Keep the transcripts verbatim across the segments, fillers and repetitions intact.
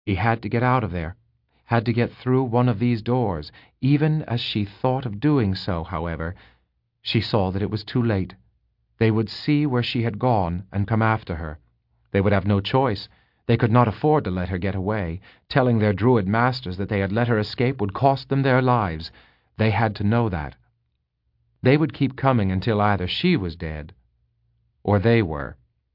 He had to get out of there, had to get through one of these doors. Even as she thought of doing so, however, she saw that it was too late. They would see where she had gone and come after her. They would have no choice. They could not afford to let her get away. Telling their druid masters that they had let her escape would cost them their lives. They had to know that. They would keep coming until either she was dead, or they were.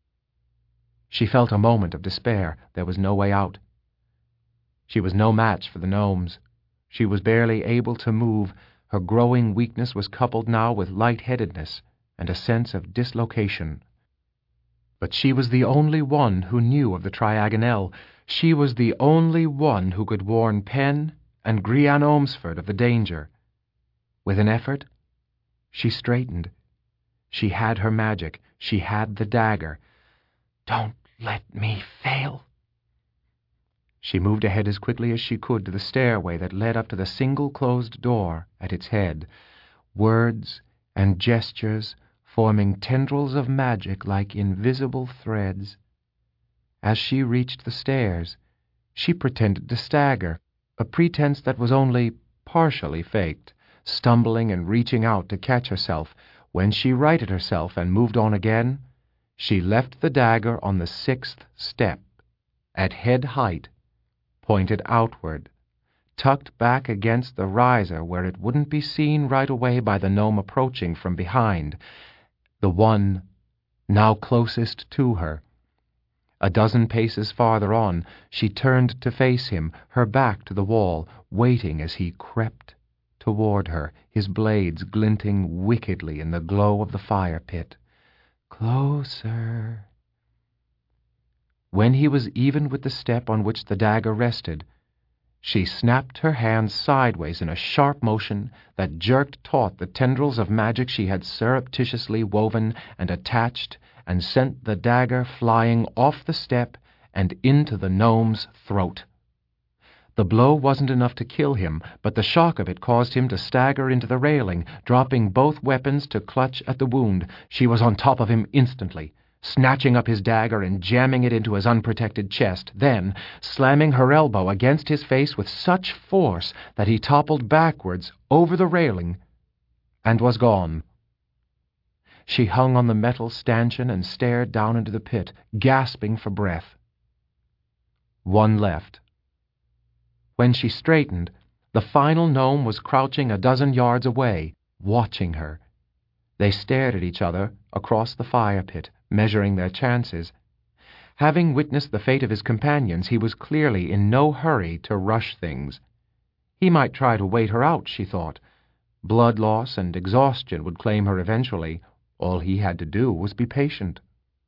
She felt a moment of despair. There was no way out. She was no match for the gnomes. She was barely able to move. Her growing weakness was coupled now with lightheadedness and a sense of dislocation. But she was the only one who knew of the Triagonel. She was the only one who could warn Penn and Grian Ormsford of the danger. With an effort, she straightened. She had her magic. She had the dagger. "Don't let me fail." She moved ahead as quickly as she could to the stairway that led up to the single closed door at its head. Words and gestures forming tendrils of magic like invisible threads. As she reached the stairs, she pretended to stagger, a pretense that was only partially faked, stumbling and reaching out to catch herself. When she righted herself and moved on again, she left the dagger on the sixth step, at head height, pointed outward, tucked back against the riser where it wouldn't be seen right away by the gnome approaching from behind, the one now closest to her. A dozen paces farther on, she turned to face him, her back to the wall, waiting as he crept toward her, his blades glinting wickedly in the glow of the fire pit. Closer. When he was even with the step on which the dagger rested, she snapped her hands sideways in a sharp motion that jerked taut the tendrils of magic she had surreptitiously woven and attached, and sent the dagger flying off the step and into the gnome's throat. The blow wasn't enough to kill him, but the shock of it caused him to stagger into the railing, dropping both weapons to clutch at the wound. She was on top of him instantly, snatching up his dagger and jamming it into his unprotected chest, then slamming her elbow against his face with such force that he toppled backwards over the railing and was gone. She hung on the metal stanchion and stared down into the pit, gasping for breath. One left. When she straightened, the final gnome was crouching a dozen yards away, watching her. They stared at each other across the fire pit, measuring their chances. Having witnessed the fate of his companions, he was clearly in no hurry to rush things. He might try to wait her out, she thought. Blood loss and exhaustion would claim her eventually. All he had to do was be patient.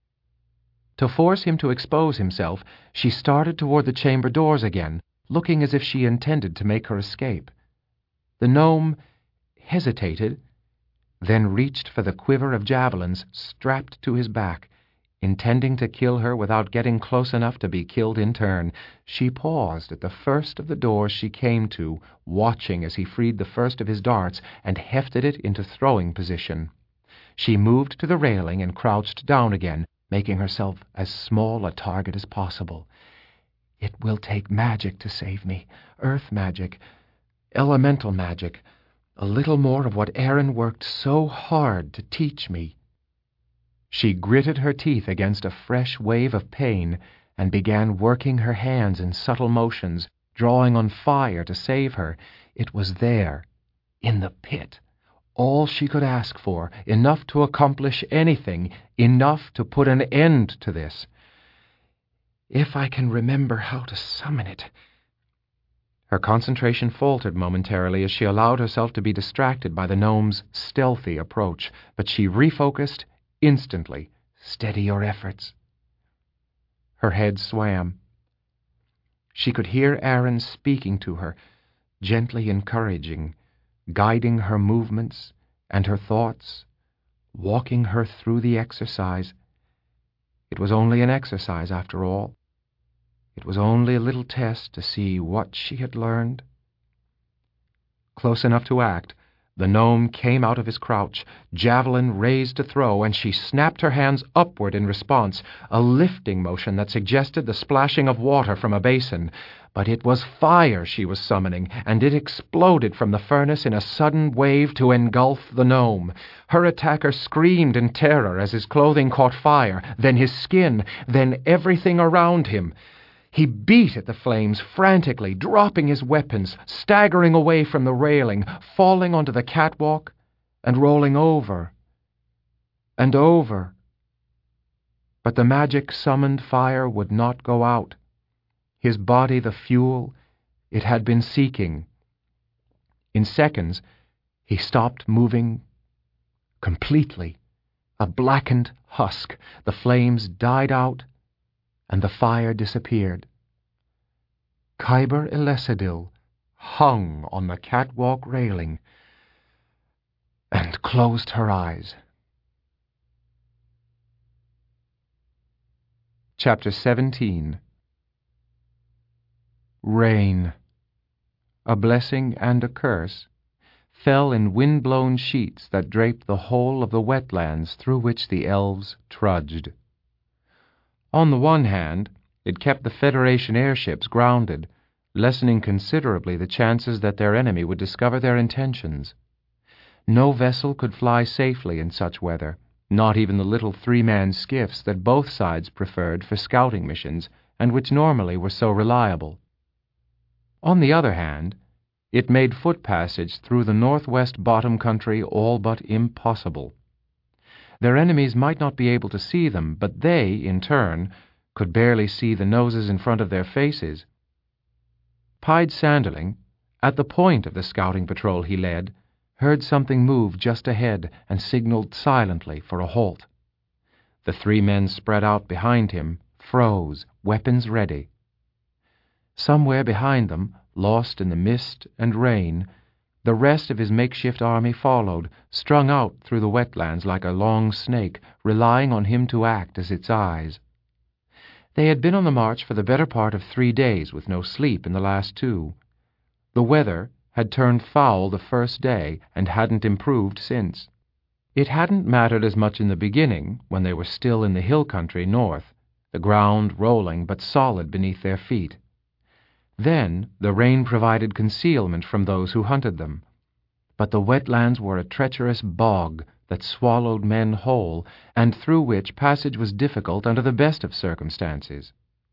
To force him to expose himself, she started toward the chamber doors again, looking as if she intended to make her escape. The gnome hesitated, then reached for the quiver of javelins strapped to his back, intending to kill her without getting close enough to be killed in turn. She paused at the first of the doors she came to, watching as he freed the first of his darts and hefted it into throwing position. She moved to the railing and crouched down again, making herself as small a target as possible. It will take magic to save me. Earth magic. Elemental magic. A little more of what Aaron worked so hard to teach me. She gritted her teeth against a fresh wave of pain and began working her hands in subtle motions, drawing on fire to save her. It was there, in the pit. All she could ask for, enough to accomplish anything, enough to put an end to this. If I can remember how to summon it. Her concentration faltered momentarily as she allowed herself to be distracted by the gnome's stealthy approach, but she refocused instantly. Steady your efforts. Her head swam. She could hear Aaron speaking to her, gently encouraging, guiding her movements and her thoughts, walking her through the exercise. It was only an exercise, after all. It was only a little test to see what she had learned. Close enough to act, The gnome came out of his crouch, javelin raised to throw, and she snapped her hands upward in response, a lifting motion that suggested the splashing of water from a basin. But it was fire she was summoning, and it exploded from the furnace in a sudden wave to engulf the gnome. Her attacker screamed in terror as his clothing caught fire, then his skin, then everything around him. He beat at the flames frantically, dropping his weapons, staggering away from the railing, falling onto the catwalk, and rolling over and over. But the magic summoned fire would not go out. His body the fuel it had been seeking. In seconds, he stopped moving completely. A blackened husk, the flames died out, and the fire disappeared. Khyber Elesedil hung on the catwalk railing and closed her eyes. Chapter seventeen. Rain, a blessing and a curse, fell in wind-blown sheets that draped the whole of the wetlands through which the elves trudged. On the one hand, it kept the Federation airships grounded, lessening considerably the chances that their enemy would discover their intentions. No vessel could fly safely in such weather, not even the little three-man skiffs that both sides preferred for scouting missions and which normally were so reliable. On the other hand, it made foot passage through the northwest bottom country all but impossible. Their enemies might not be able to see them, but they, in turn, could barely see the noses in front of their faces. Pied Sanderling, at the point of the scouting patrol he led, heard something move just ahead and signaled silently for a halt. The three men spread out behind him, froze, weapons ready. Somewhere behind them, lost in the mist and rain, the rest of his makeshift army followed, strung out through the wetlands like a long snake, relying on him to act as its eyes. They had been on the march for the better part of three days, with no sleep in the last two. The weather had turned foul the first day and hadn't improved since. It hadn't mattered as much in the beginning, when they were still in the hill country north, the ground rolling but solid beneath their feet. Then the rain provided concealment from those who hunted them. But the wetlands were a treacherous bog that swallowed men whole, and through which passage was difficult under the best of circumstances.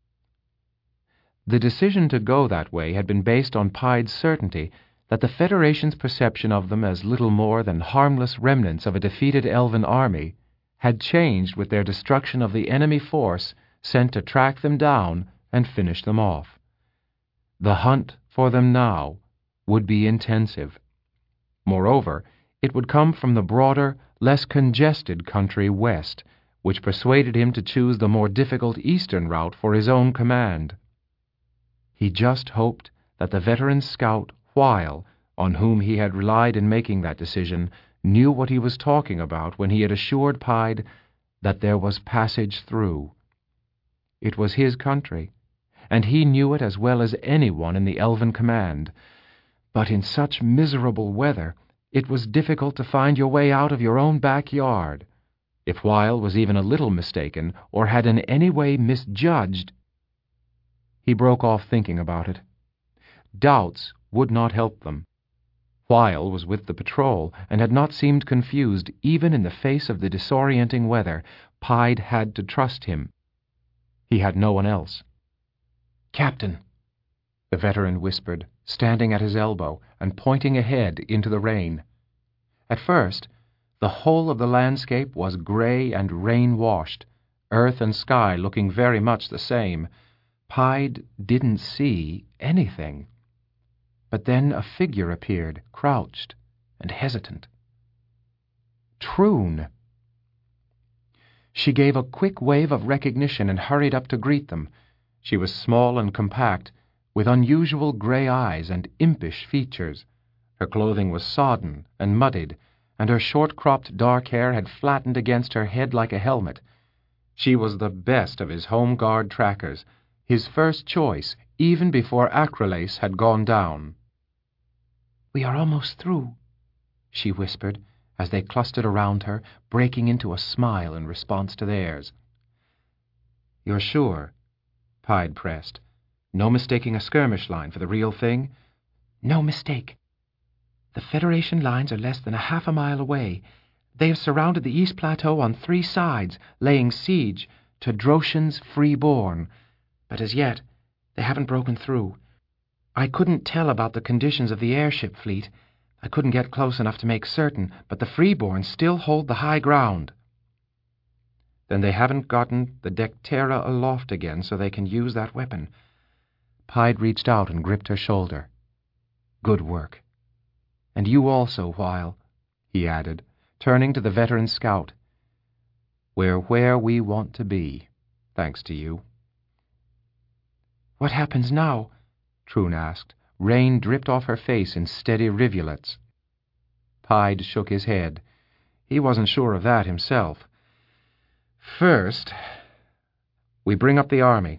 The decision to go that way had been based on Pied's certainty that the Federation's perception of them as little more than harmless remnants of a defeated elven army had changed with their destruction of the enemy force sent to track them down and finish them off. The hunt for them now would be intensive. Moreover, it would come from the broader, less congested country west, which persuaded him to choose the more difficult eastern route for his own command. He just hoped that the veteran scout, Whyle, on whom he had relied in making that decision, knew what he was talking about when he had assured Pied that there was passage through. It was his country, and he knew it as well as anyone in the Elven command. But in such miserable weather, it was difficult to find your way out of your own backyard. If Whyle was even a little mistaken, or had in any way misjudged... He broke off thinking about it. Doubts would not help them. Whyle was with the patrol, and had not seemed confused even in the face of the disorienting weather. Pied had to trust him. He had no one else. "Captain," the veteran whispered, standing at his elbow and pointing ahead into the rain. At first, the whole of the landscape was gray and rain-washed, earth and sky looking very much the same. Pied didn't see anything. But then a figure appeared, crouched and hesitant. Troon. She gave a quick wave of recognition and hurried up to greet them. She was small and compact, with unusual gray eyes and impish features. Her clothing was sodden and muddied, and her short-cropped dark hair had flattened against her head like a helmet. She was the best of his home guard trackers, his first choice, even before Acrolace had gone down. "We are almost through," she whispered, as they clustered around her, breaking into a smile in response to theirs. "You're sure?" Pyde pressed. "No mistaking a skirmish line for the real thing?" "No mistake. The Federation lines are less than a half a mile away. They have surrounded the East Plateau on three sides, laying siege to Droshan's Freeborn. But as yet, they haven't broken through. I couldn't tell about the conditions of the airship fleet. I couldn't get close enough to make certain, but the Freeborn still hold the high ground." "Then they haven't gotten the Dectera aloft again so they can use that weapon." Pyde reached out and gripped her shoulder. "Good work. And you also, Weil," he added, turning to the veteran scout. "We're where we want to be, thanks to you." "What happens now?" Troon asked. Rain dripped off her face in steady rivulets. Pyde shook his head. He wasn't sure of that himself. "First, we bring up the army."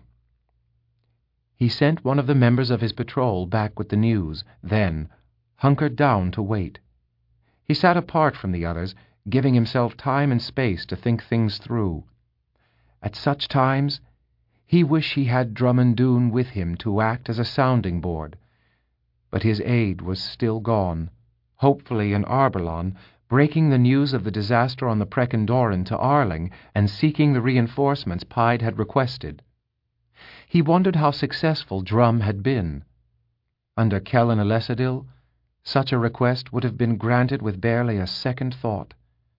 He sent one of the members of his patrol back with the news, then hunkered down to wait. He sat apart from the others, giving himself time and space to think things through. At such times, he wished he had Drummond Doone with him to act as a sounding board. But his aide was still gone, hopefully in Arborlon, breaking the news of the disaster on the Prekendoran to Arling and seeking the reinforcements Pyde had requested. He wondered how successful Drum had been. Under Kellen Elesadil, such a request would have been granted with barely a second thought.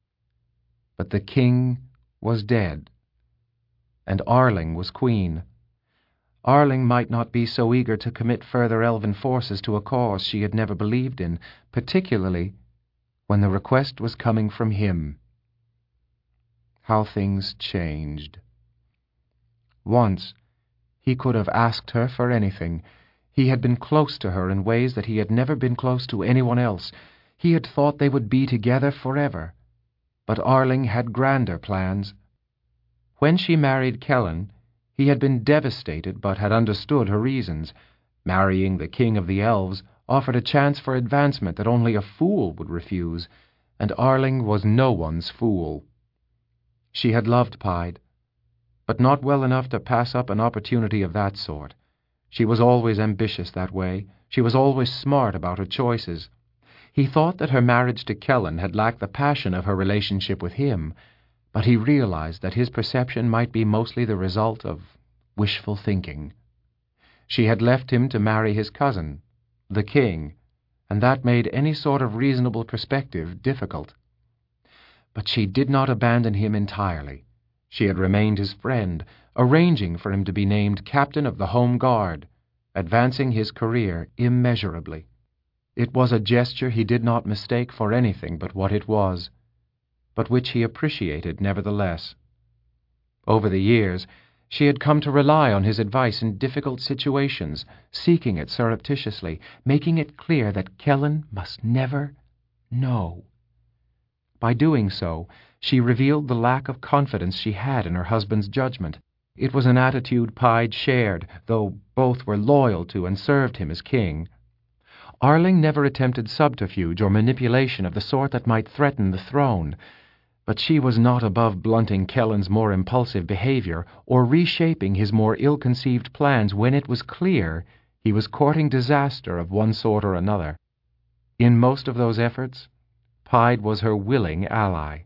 But the king was dead, and Arling was queen. Arling might not be so eager to commit further elven forces to a cause she had never believed in, particularly when the request was coming from him. How things changed. Once, he could have asked her for anything. He had been close to her in ways that he had never been close to anyone else. He had thought they would be together forever. But Arling had grander plans. When she married Kellen, he had been devastated but had understood her reasons. Marrying the king of the elves offered a chance for advancement that only a fool would refuse, and Arling was no one's fool. She had loved Pyde, but not well enough to pass up an opportunity of that sort. She was always ambitious that way. She was always smart about her choices. He thought that her marriage to Kellen had lacked the passion of her relationship with him, but he realized that his perception might be mostly the result of wishful thinking. She had left him to marry his cousin, the king, and that made any sort of reasonable perspective difficult. But she did not abandon him entirely. She had remained his friend, arranging for him to be named captain of the Home Guard, advancing his career immeasurably. It was a gesture he did not mistake for anything but what it was, but which he appreciated nevertheless. Over the years, she had come to rely on his advice in difficult situations, seeking it surreptitiously, making it clear that Kellen must never know. By doing so, she revealed the lack of confidence she had in her husband's judgment. It was an attitude Pyde shared, though both were loyal to and served him as king. Arling never attempted subterfuge or manipulation of the sort that might threaten the throne, but she was not above blunting Kellen's more impulsive behavior or reshaping his more ill-conceived plans when it was clear he was courting disaster of one sort or another. In most of those efforts, Pyde was her willing ally.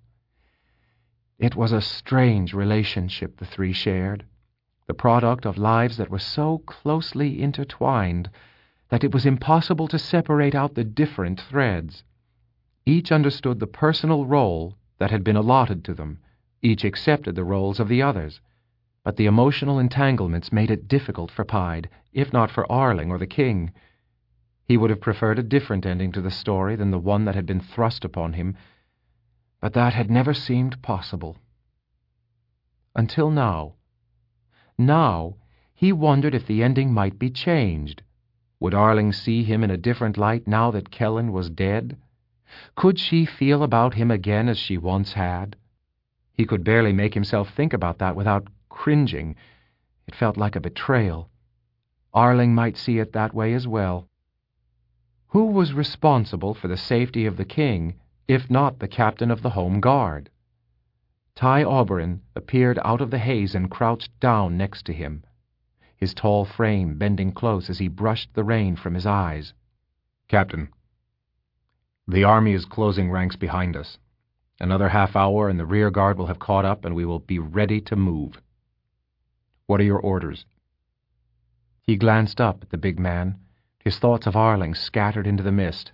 It was a strange relationship the three shared, the product of lives that were so closely intertwined that it was impossible to separate out the different threads. Each understood the personal role that had been allotted to them. Each accepted the roles of the others. But the emotional entanglements made it difficult for Pyde, if not for Arling or the king. He would have preferred a different ending to the story than the one that had been thrust upon him, but that had never seemed possible. Until now. Now, he wondered if the ending might be changed. Would Arling see him in a different light now that Kellen was dead? Could she feel about him again as she once had? He could barely make himself think about that without cringing. It felt like a betrayal. Arling might see it that way as well. Who was responsible for the safety of the king, if not the captain of the Home Guard? Ty Oberon appeared out of the haze and crouched down next to him, his tall frame bending close as he brushed the rain from his eyes. "Captain, the army is closing ranks behind us. Another half hour and the rear guard will have caught up and we will be ready to move. What are your orders?" He glanced up at the big man, his thoughts of Arling scattered into the mist.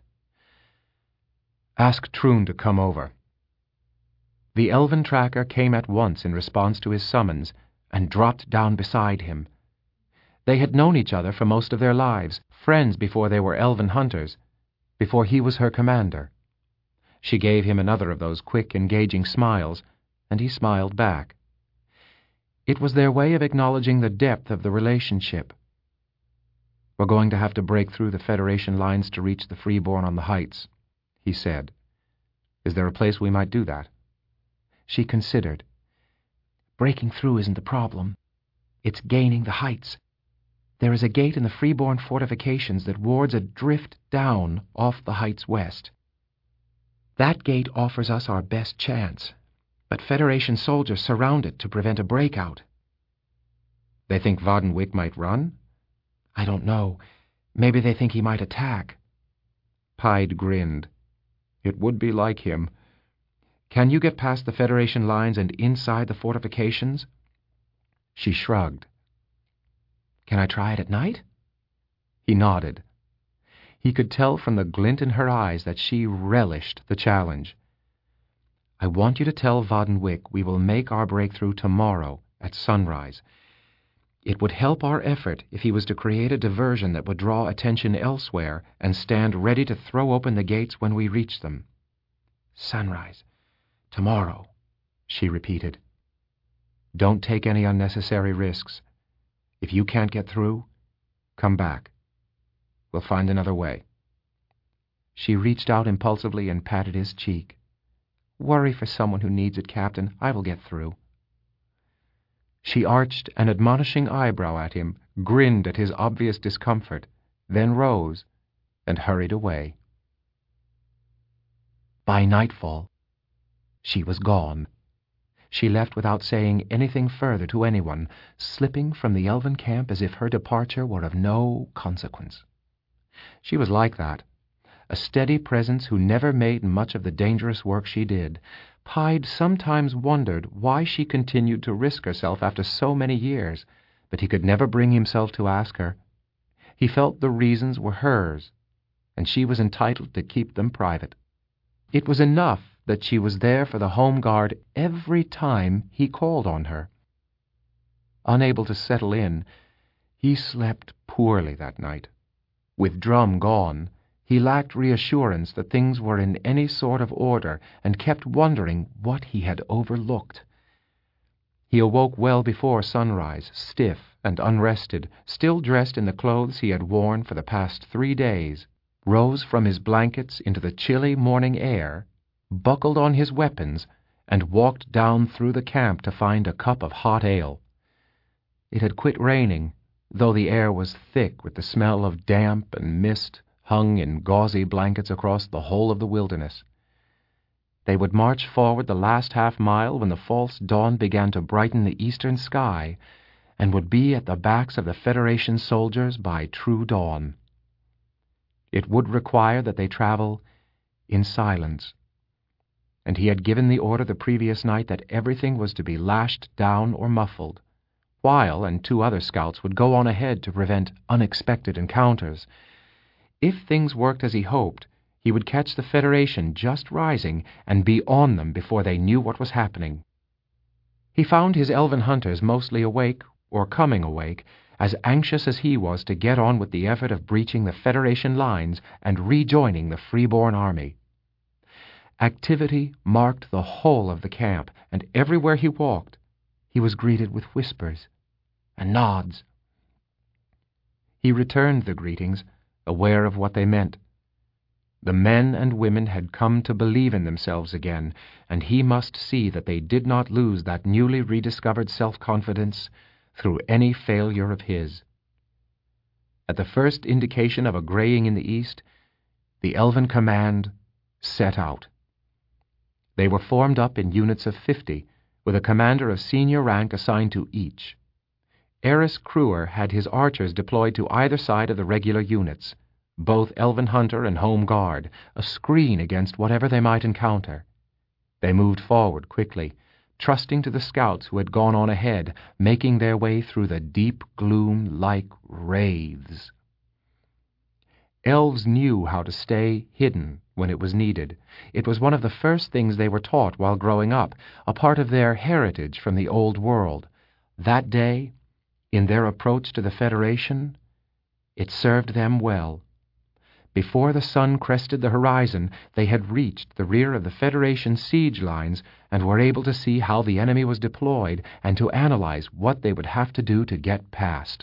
"Ask Troon to come over." The elven tracker came at once in response to his summons and dropped down beside him. They had known each other for most of their lives, friends before they were elven hunters, before he was her commander. She gave him another of those quick, engaging smiles, and he smiled back. It was their way of acknowledging the depth of the relationship. "We're going to have to break through the Federation lines to reach the Freeborn on the heights," he said. "Is there a place we might do that?" She considered. "Breaking through isn't the problem. It's gaining the heights. There is a gate in the Freeborn fortifications that wards a drift down off the heights west. That gate offers us our best chance, but Federation soldiers surround it to prevent a breakout." "They think Vadenwyck might run?" "I don't know. Maybe they think he might attack." Pied grinned. "It would be like him. Can you get past the Federation lines and inside the fortifications?" She shrugged. "Can I try it at night?" He nodded. He could tell from the glint in her eyes that she relished the challenge. "I want you to tell Vadenwyck we will make our breakthrough tomorrow at sunrise. It would help our effort if he was to create a diversion that would draw attention elsewhere and stand ready to throw open the gates when we reach them." "Sunrise. Tomorrow," she repeated. "Don't take any unnecessary risks. If you can't get through, come back. We'll find another way." She reached out impulsively and patted his cheek. "Worry for someone who needs it, Captain. I will get through." She arched an admonishing eyebrow at him, grinned at his obvious discomfort, then rose and hurried away. By nightfall, she was gone. She left without saying anything further to anyone, slipping from the elven camp as if her departure were of no consequence. She was like that, a steady presence who never made much of the dangerous work she did. Pied sometimes wondered why she continued to risk herself after so many years, but he could never bring himself to ask her. He felt the reasons were hers, and she was entitled to keep them private. It was enough that she was there for the Home Guard every time he called on her. Unable to settle in, he slept poorly that night. With Drum gone, he lacked reassurance that things were in any sort of order and kept wondering what he had overlooked. He awoke well before sunrise, stiff and unrested, still dressed in the clothes he had worn for the past three days, rose from his blankets into the chilly morning air, buckled on his weapons, and walked down through the camp to find a cup of hot ale. It had quit raining, though the air was thick with the smell of damp and mist hung in gauzy blankets across the whole of the wilderness. They would march forward the last half mile when the false dawn began to brighten the eastern sky, and would be at the backs of the Federation soldiers by true dawn. It would require that they travel in silence, and he had given the order the previous night that everything was to be lashed down or muffled. Weil and two other scouts would go on ahead to prevent unexpected encounters. If things worked as he hoped, he would catch the Federation just rising and be on them before they knew what was happening. He found his elven hunters mostly awake, or coming awake, as anxious as he was to get on with the effort of breaching the Federation lines and rejoining the Freeborn army. Activity marked the whole of the camp, and everywhere he walked, he was greeted with whispers and nods. He returned the greetings, aware of what they meant. The men and women had come to believe in themselves again, and he must see that they did not lose that newly rediscovered self-confidence through any failure of his. At the first indication of a graying in the east, the Elven command set out. They were formed up in units of fifty, with a commander of senior rank assigned to each. Eris Kruer had his archers deployed to either side of the regular units, both Elven Hunter and Home Guard, a screen against whatever they might encounter. They moved forward quickly, trusting to the scouts who had gone on ahead, making their way through the deep gloom like wraiths. Elves knew how to stay hidden when it was needed. It was one of the first things they were taught while growing up, a part of their heritage from the old world. That day, in their approach to the Federation, it served them well. Before the sun crested the horizon, they had reached the rear of the Federation siege lines and were able to see how the enemy was deployed and to analyze what they would have to do to get past.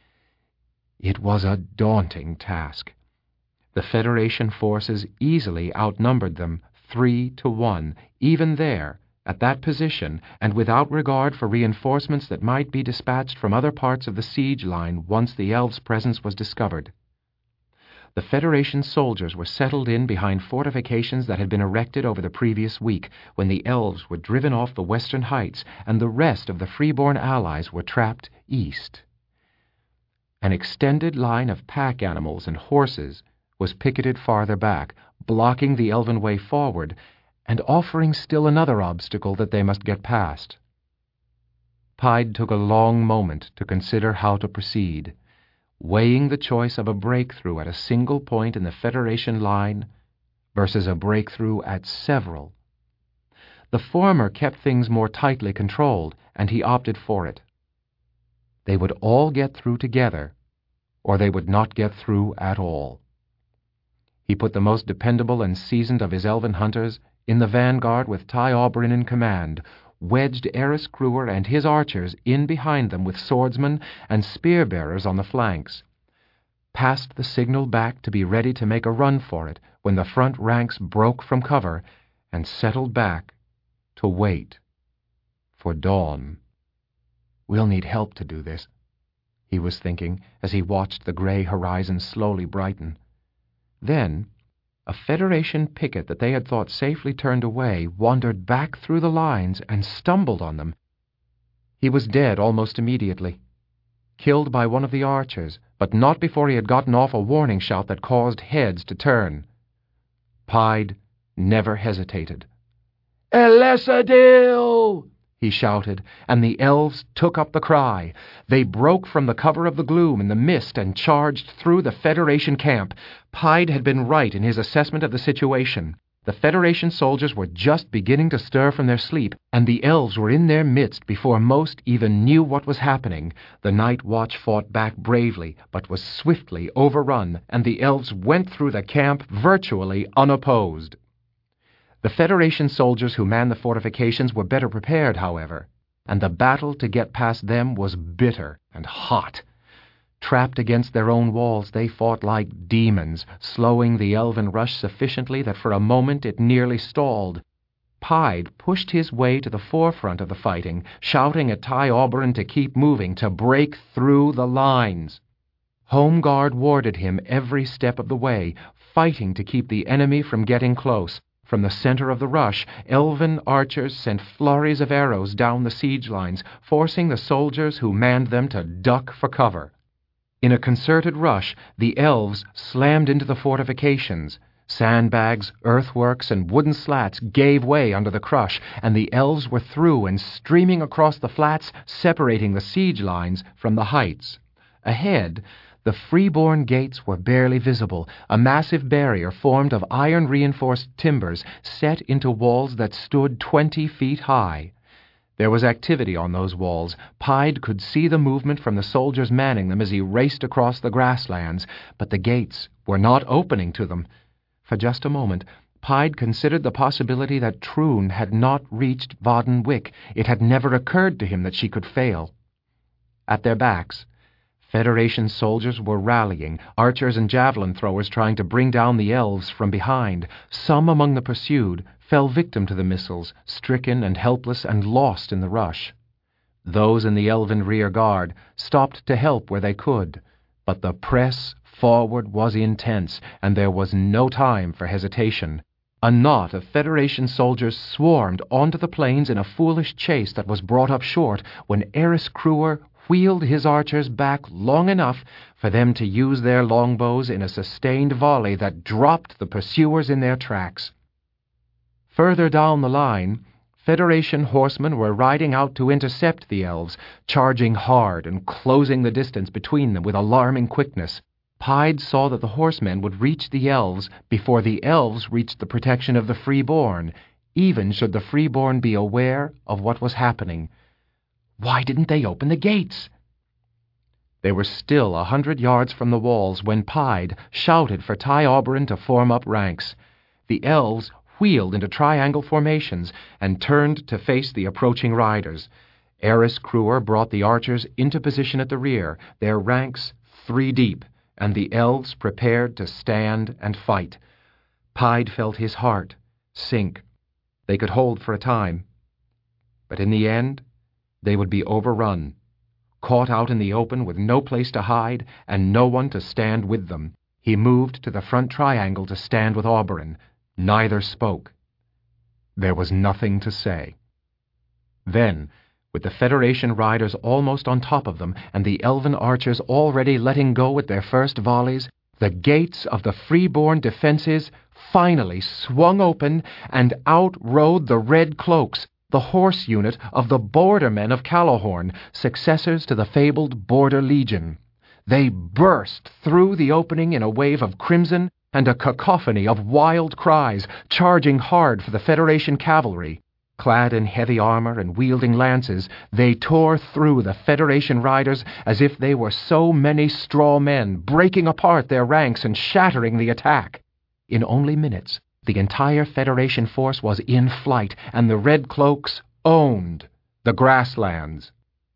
It was a daunting task. The Federation forces easily outnumbered them three to one, even there, at that position, and without regard for reinforcements that might be dispatched from other parts of the siege line once the elves' presence was discovered. The Federation soldiers were settled in behind fortifications that had been erected over the previous week, when the elves were driven off the western heights and the rest of the freeborn allies were trapped east. An extended line of pack animals and horses was picketed farther back, blocking the elven way forward and offering still another obstacle that they must get past. Pied took a long moment to consider how to proceed, weighing the choice of a breakthrough at a single point in the Federation line versus a breakthrough at several. The former kept things more tightly controlled, and he opted for it. They would all get through together, or they would not get through at all. He put the most dependable and seasoned of his elven hunters in the vanguard with Ty Oberyn in command, wedged Eris Kruer and his archers in behind them with swordsmen and spear-bearers on the flanks, passed the signal back to be ready to make a run for it when the front ranks broke from cover, and settled back to wait for dawn. "We'll need help to do this," he was thinking as he watched the gray horizon slowly brighten. Then, a Federation picket that they had thought safely turned away wandered back through the lines and stumbled on them. He was dead almost immediately, killed by one of the archers, but not before he had gotten off a warning shout that caused heads to turn. Pied never hesitated. "Elesadil!" he shouted, and the elves took up the cry. They broke from the cover of the gloom and the mist and charged through the Federation camp. Pied had been right in his assessment of the situation. The Federation soldiers were just beginning to stir from their sleep, and the elves were in their midst before most even knew what was happening. The Night Watch fought back bravely, but was swiftly overrun, and the elves went through the camp virtually unopposed. The Federation soldiers who manned the fortifications were better prepared, however, and the battle to get past them was bitter and hot. Trapped against their own walls, they fought like demons, slowing the elven rush sufficiently that for a moment it nearly stalled. Pied pushed his way to the forefront of the fighting, shouting at Ty Oberyn to keep moving, to break through the lines. Home Guard warded him every step of the way, fighting to keep the enemy from getting close. From the center of the rush, elven archers sent flurries of arrows down the siege lines, forcing the soldiers who manned them to duck for cover. In a concerted rush, the elves slammed into the fortifications. Sandbags, earthworks, and wooden slats gave way under the crush, and the elves were through and streaming across the flats, separating the siege lines from the heights. Ahead, the freeborn gates were barely visible, a massive barrier formed of iron-reinforced timbers set into walls that stood twenty feet high. There was activity on those walls. Pied could see the movement from the soldiers manning them as he raced across the grasslands, but the gates were not opening to them. For just a moment, Pied considered the possibility that Troon had not reached Vaden Wick. It had never occurred to him that she could fail. At their backs, Federation soldiers were rallying, archers and javelin throwers trying to bring down the elves from behind. Some among the pursued fell victim to the missiles, stricken and helpless and lost in the rush. Those in the elven rear guard stopped to help where they could, but the press forward was intense, and there was no time for hesitation. A knot of Federation soldiers swarmed onto the plains in a foolish chase that was brought up short when Eris Kruer wheeled his archers back long enough for them to use their longbows in a sustained volley that dropped the pursuers in their tracks. Further down the line, Federation horsemen were riding out to intercept the elves, charging hard and closing the distance between them with alarming quickness. Pied saw that the horsemen would reach the elves before the elves reached the protection of the freeborn, even should the freeborn be aware of what was happening. Why didn't they open the gates? They were still a hundred yards from the walls when Pied shouted for Ty Oberon to form up ranks. The elves wheeled into triangle formations and turned to face the approaching riders. Eris Kruer brought the archers into position at the rear, their ranks three deep, and the elves prepared to stand and fight. Pied felt his heart sink. They could hold for a time, but in the end, they would be overrun, caught out in the open with no place to hide and no one to stand with them. He moved to the front triangle to stand with Oberon. Neither spoke. There was nothing to say. Then, with the Federation riders almost on top of them and the elven archers already letting go at their first volleys, the gates of the freeborn defenses finally swung open and out rode the Red Cloaks, the horse unit of the Bordermen of Callahorn, successors to the fabled Border Legion. They burst through the opening in a wave of crimson and a cacophony of wild cries, charging hard for the Federation cavalry. Clad in heavy armor and wielding lances, they tore through the Federation riders as if they were so many straw men, breaking apart their ranks and shattering the attack. In only minutes, the entire Federation force was in flight, and the Red Cloaks owned the grasslands.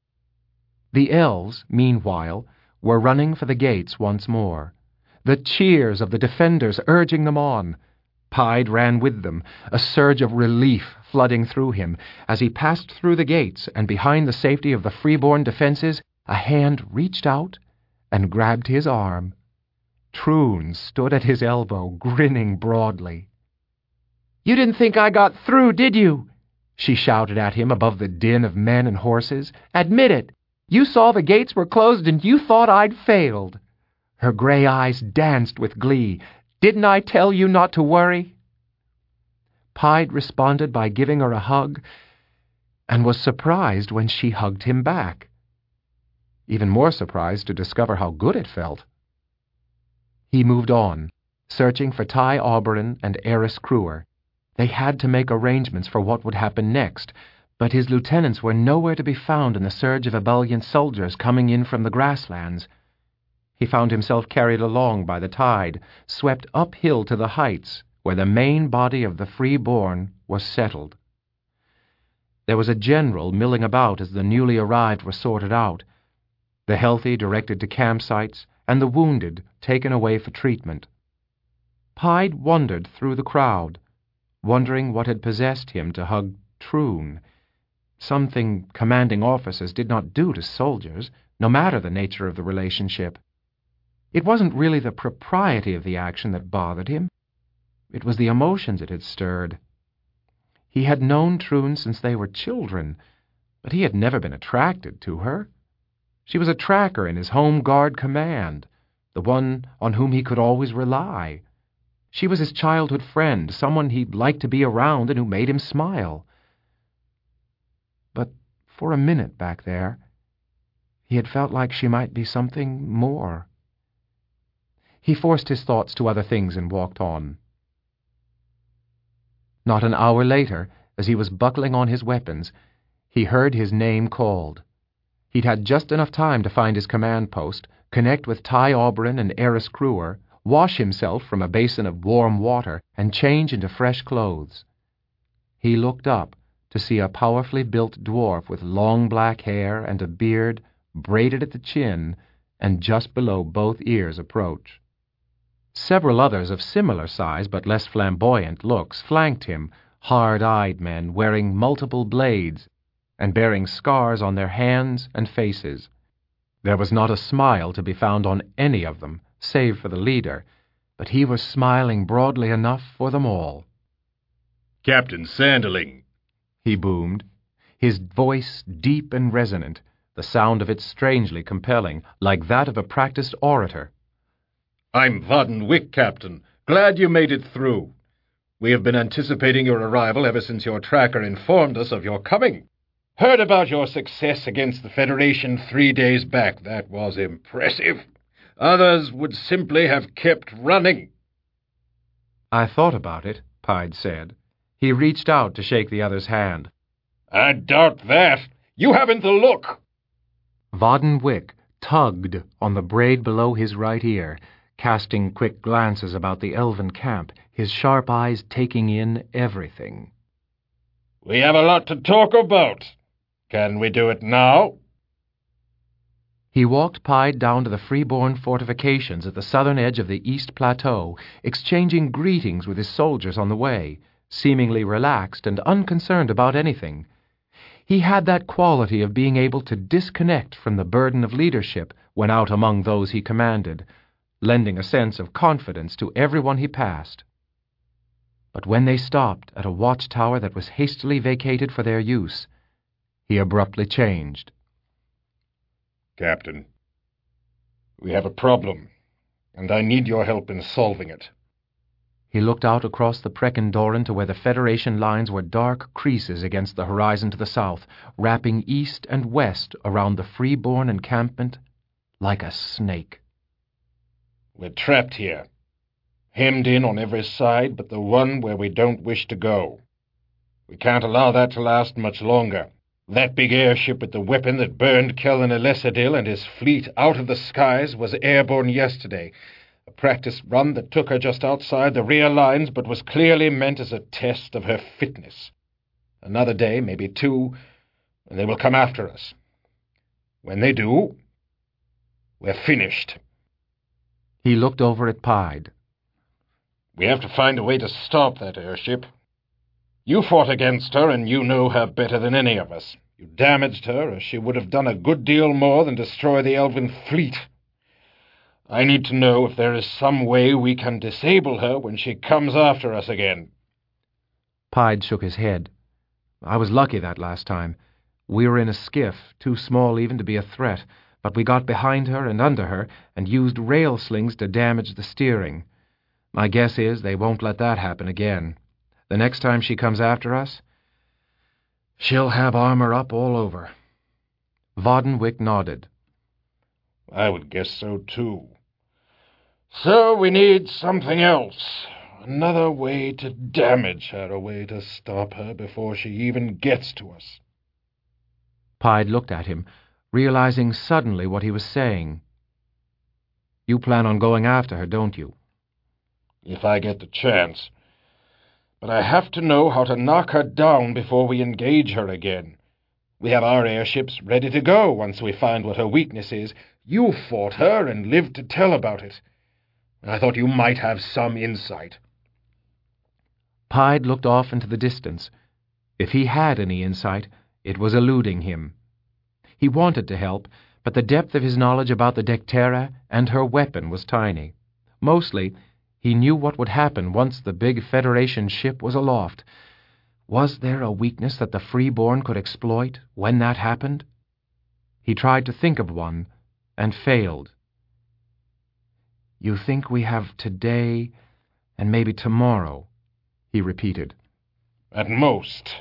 The elves, meanwhile, were running for the gates once more, the cheers of the defenders urging them on. Pied ran with them, a surge of relief flooding through him. As he passed through the gates and behind the safety of the freeborn defenses, a hand reached out and grabbed his arm. Troon stood at his elbow, grinning broadly. "You didn't think I got through, did you?" she shouted at him above the din of men and horses. "Admit it. You saw the gates were closed and you thought I'd failed." Her gray eyes danced with glee. "Didn't I tell you not to worry?" Pied responded by giving her a hug, and was surprised when she hugged him back. Even more surprised to discover how good it felt. He moved on, searching for Ty Oberon and Eris Kruer. They had to make arrangements for what would happen next, but his lieutenants were nowhere to be found in the surge of ebullient soldiers coming in from the grasslands. He found himself carried along by the tide, swept uphill to the heights, where the main body of the freeborn was settled. There was a general milling about as the newly arrived were sorted out, the healthy directed to campsites, and the wounded taken away for treatment. Pied wandered through the crowd, wondering what had possessed him to hug Troon, something commanding officers did not do to soldiers, no matter the nature of the relationship. It wasn't really the propriety of the action that bothered him. It was the emotions it had stirred. He had known Troon since they were children, but he had never been attracted to her. She was a tracker in his home guard command, the one on whom he could always rely. She was his childhood friend, someone he liked to be around and who made him smile. But for a minute back there, he had felt like she might be something more. He forced his thoughts to other things and walked on. Not an hour later, as he was buckling on his weapons, he heard his name called. He'd had just enough time to find his command post, connect with Ty Oberon and Eris Kruer, wash himself from a basin of warm water, and change into fresh clothes. He looked up to see a powerfully built dwarf with long black hair and a beard braided at the chin and just below both ears approach. Several others of similar size but less flamboyant looks flanked him, hard-eyed men wearing multiple blades and bearing scars on their hands and faces. There was not a smile to be found on any of them, save for the leader, but he was smiling broadly enough for them all. "Captain Sanderling," he boomed, his voice deep and resonant, the sound of it strangely compelling, like that of a practiced orator. "I'm Varden Wick, Captain. Glad you made it through. We have been anticipating your arrival ever since your tracker informed us of your coming. Heard about your success against the Federation three days back. That was impressive. Others would simply have kept running." "I thought about it," Pyde said. He reached out to shake the other's hand. "I doubt that. You haven't the look." Varden Wick tugged on the braid below his right ear, casting quick glances about the elven camp, his sharp eyes taking in everything. "We have a lot to talk about. Can we do it now?" He walked Pyde down to the freeborn fortifications at the southern edge of the East Plateau, exchanging greetings with his soldiers on the way, seemingly relaxed and unconcerned about anything. He had that quality of being able to disconnect from the burden of leadership when out among those he commanded, lending a sense of confidence to everyone he passed. But when they stopped at a watchtower that was hastily vacated for their use, he abruptly changed. "Captain, we have a problem, and I need your help in solving it." He looked out across the Preckendoran to where the Federation lines were dark creases against the horizon to the south, wrapping east and west around the freeborn encampment like a snake. "We're trapped here, hemmed in on every side but the one where we don't wish to go. We can't allow that to last much longer. That big airship with the weapon that burned Kellan Elesadil and his fleet out of the skies was airborne yesterday. A practice run that took her just outside the rear lines but was clearly meant as a test of her fitness. Another day, maybe two, and they will come after us. When they do, we're finished." He looked over at Pyde. "We have to find a way to stop that airship. You fought against her, and you know her better than any of us. You damaged her, or she would have done a good deal more than destroy the Elven fleet. I need to know if there is some way we can disable her when she comes after us again." Pyde shook his head. "I was lucky that last time. We were in a skiff, too small even to be a threat, but we got behind her and under her and used rail slings to damage the steering. My guess is they won't let that happen again. The next time she comes after us, she'll have armor up all over." Varden Wick nodded. "I would guess so, too. So we need something else. Another way to damage her, a way to stop her before she even gets to us." Pyde looked at him, realizing suddenly what he was saying. "You plan on going after her, don't you?" "If I get the chance. But I have to know how to knock her down before we engage her again. We have our airships ready to go once we find what her weakness is. You fought her and lived to tell about it. I thought you might have some insight." Pyde looked off into the distance. If he had any insight, it was eluding him. He wanted to help, but the depth of his knowledge about the Dectera and her weapon was tiny. Mostly, he knew what would happen once the big Federation ship was aloft. Was there a weakness that the Freeborn could exploit when that happened? He tried to think of one, and failed. "You think we have today, and maybe tomorrow," he repeated. "At most."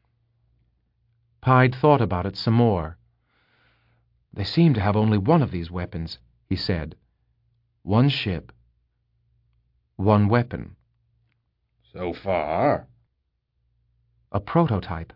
Pyde thought about it some more. "They seem to have only one of these weapons," he said. "One ship. One weapon." "So far." "A prototype."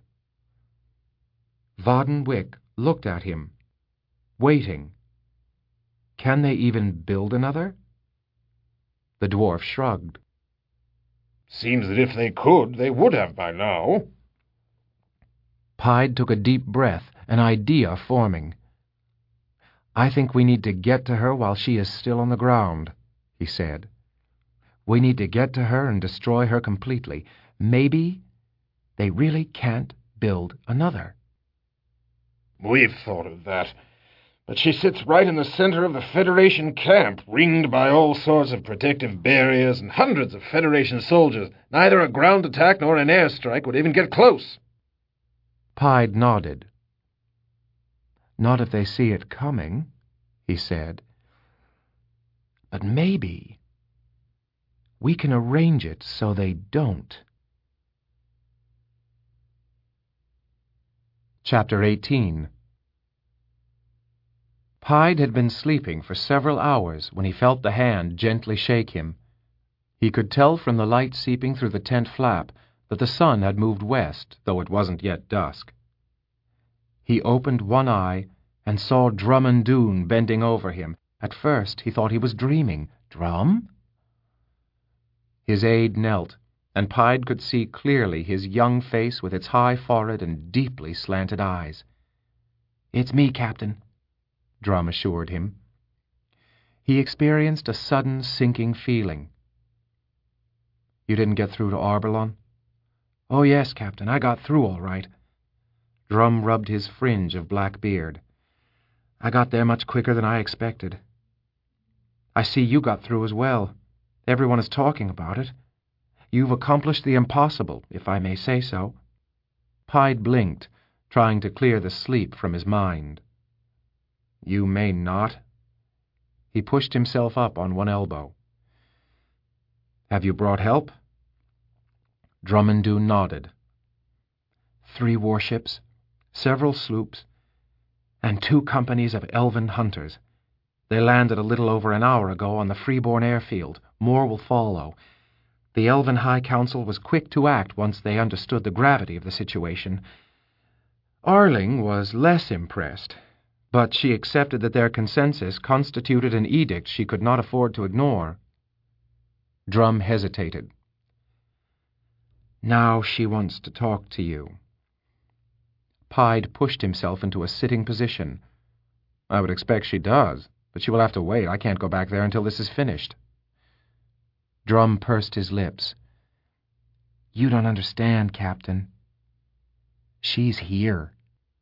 Varden Wick looked at him, waiting. Can they even build another? The dwarf shrugged. "Seems that if they could, they would have by now." Pyde took a deep breath, an idea forming. "I think we need to get to her while she is still on the ground," he said. "We need to get to her and destroy her completely. Maybe they really can't build another." "We've thought of that. But she sits right in the center of the Federation camp, ringed by all sorts of protective barriers and hundreds of Federation soldiers. Neither a ground attack nor an airstrike would even get close. Pyde nodded. Not if they see it coming, he said. But maybe we can arrange it so they don't. Chapter eighteen. Pyde had been sleeping for several hours when he felt the hand gently shake him. He could tell from the light seeping through the tent flap that the sun had moved west, though it wasn't yet dusk. He opened one eye and saw Drummond Doone bending over him. At first he thought he was dreaming. Drum? His aide knelt, and Pyde could see clearly his young face with its high forehead and deeply slanted eyes. "It's me, Captain," Drum assured him. He experienced a sudden sinking feeling. "You didn't get through to Arbeloon?" "Oh, yes, Captain, I got through all right." Drum rubbed his fringe of black beard. "I got there much quicker than I expected." "I see you got through as well. Everyone is talking about it. You've accomplished the impossible, if I may say so." Pyde blinked, trying to clear the sleep from his mind. "You may not." He pushed himself up on one elbow. "Have you brought help?" Drummond Doone nodded. "Three warships, several sloops, and two companies of elven hunters. They landed a little over an hour ago on the Freeborn airfield. More will follow. The Elven High Council was quick to act once they understood the gravity of the situation. Arling was less impressed, but she accepted that their consensus constituted an edict she could not afford to ignore." Drum hesitated. "Now she wants to talk to you." Pyde pushed himself into a sitting position. "I would expect she does, but she will have to wait. I can't go back there until this is finished." Drum pursed his lips. "You don't understand, Captain. She's here."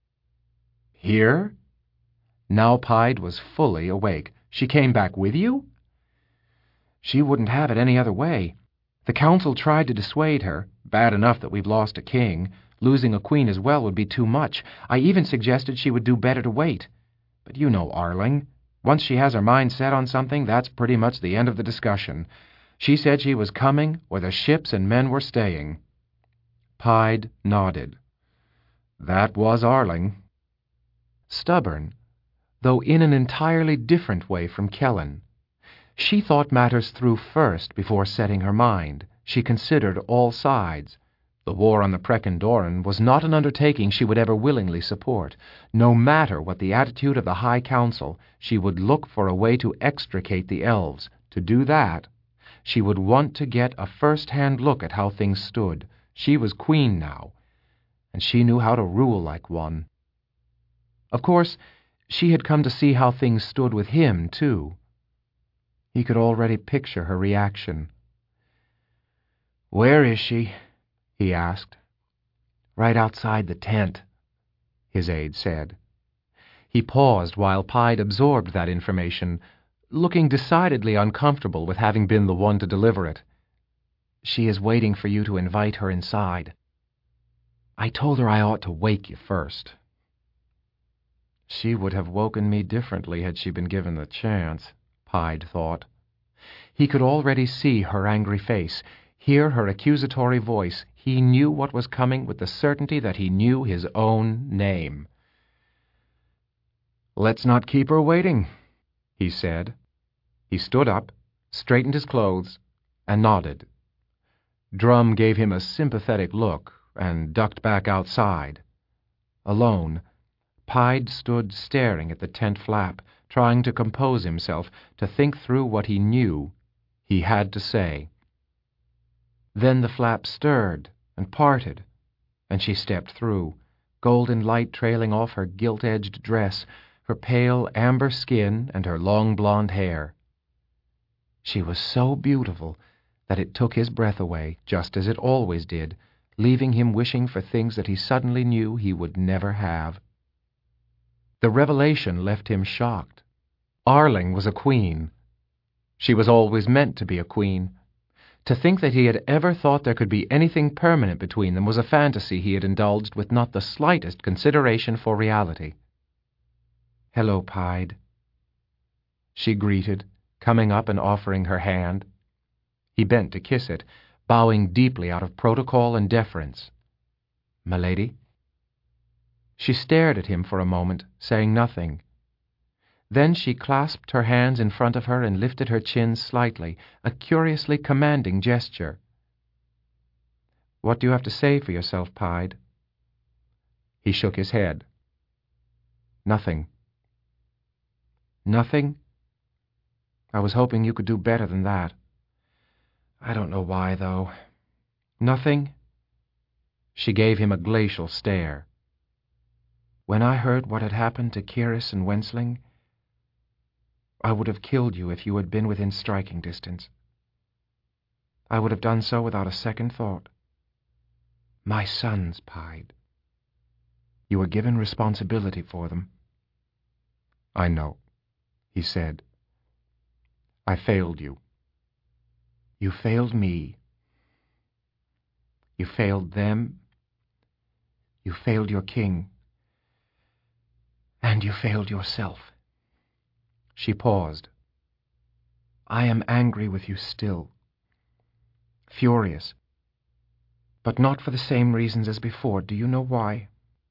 "Here?" Now Pyde was fully awake. "She came back with you?" "She wouldn't have it any other way. The Council tried to dissuade her. Bad enough that we've lost a king. Losing a queen as well would be too much. I even suggested she would do better to wait. But you know Arling. Once she has her mind set on something, that's pretty much the end of the discussion. She said she was coming where the ships and men were staying." Pyde nodded. That was Arling. Stubborn, though in an entirely different way from Kellen. She thought matters through first before setting her mind. She considered all sides. The war on the Precon Doran was not an undertaking she would ever willingly support. No matter what the attitude of the High Council, she would look for a way to extricate the elves. To do that, she would want to get a first-hand look at how things stood. She was queen now, and she knew how to rule like one. Of course, she had come to see how things stood with him, too. He could already picture her reaction. "Where is she?" he asked. "Right outside the tent," his aide said. He paused while Pyde absorbed that information, looking decidedly uncomfortable with having been the one to deliver it. "She is waiting for you to invite her inside. I told her I ought to wake you first." She would have woken me differently had she been given the chance, Pyde thought. He could already see her angry face, hear her accusatory voice. He knew what was coming with the certainty that he knew his own name. "Let's not keep her waiting," he said. He stood up, straightened his clothes, and nodded. Drum gave him a sympathetic look and ducked back outside. Alone, Pyde stood staring at the tent flap, trying to compose himself, to think through what he knew he had to say. Then the flap stirred and parted, and she stepped through, golden light trailing off her gilt-edged dress, her pale amber skin, and her long blonde hair. She was so beautiful that it took his breath away, just as it always did, leaving him wishing for things that he suddenly knew he would never have. The revelation left him shocked. Arling was a queen. She was always meant to be a queen. To think that he had ever thought there could be anything permanent between them was a fantasy he had indulged with not the slightest consideration for reality. "Hello, Pied," she greeted, coming up and offering her hand. He bent to kiss it, bowing deeply out of protocol and deference. "M'lady?" She stared at him for a moment, saying nothing. Then she clasped her hands in front of her and lifted her chin slightly, a curiously commanding gesture. "What do you have to say for yourself, Pied?" He shook his head. "Nothing." "Nothing? I was hoping you could do better than that. I don't know why, though. Nothing?" She gave him a glacial stare. "When I heard what had happened to Kyrus and Wensling, I would have killed you if you had been within striking distance. I would have done so without a second thought. My sons, Pied. You were given responsibility for them." "I know," he said. "I failed you." "You failed me. You failed them. You failed your king. And you failed yourself." She paused. "I am angry with you still. Furious. But not for the same reasons as before. Do you know why?"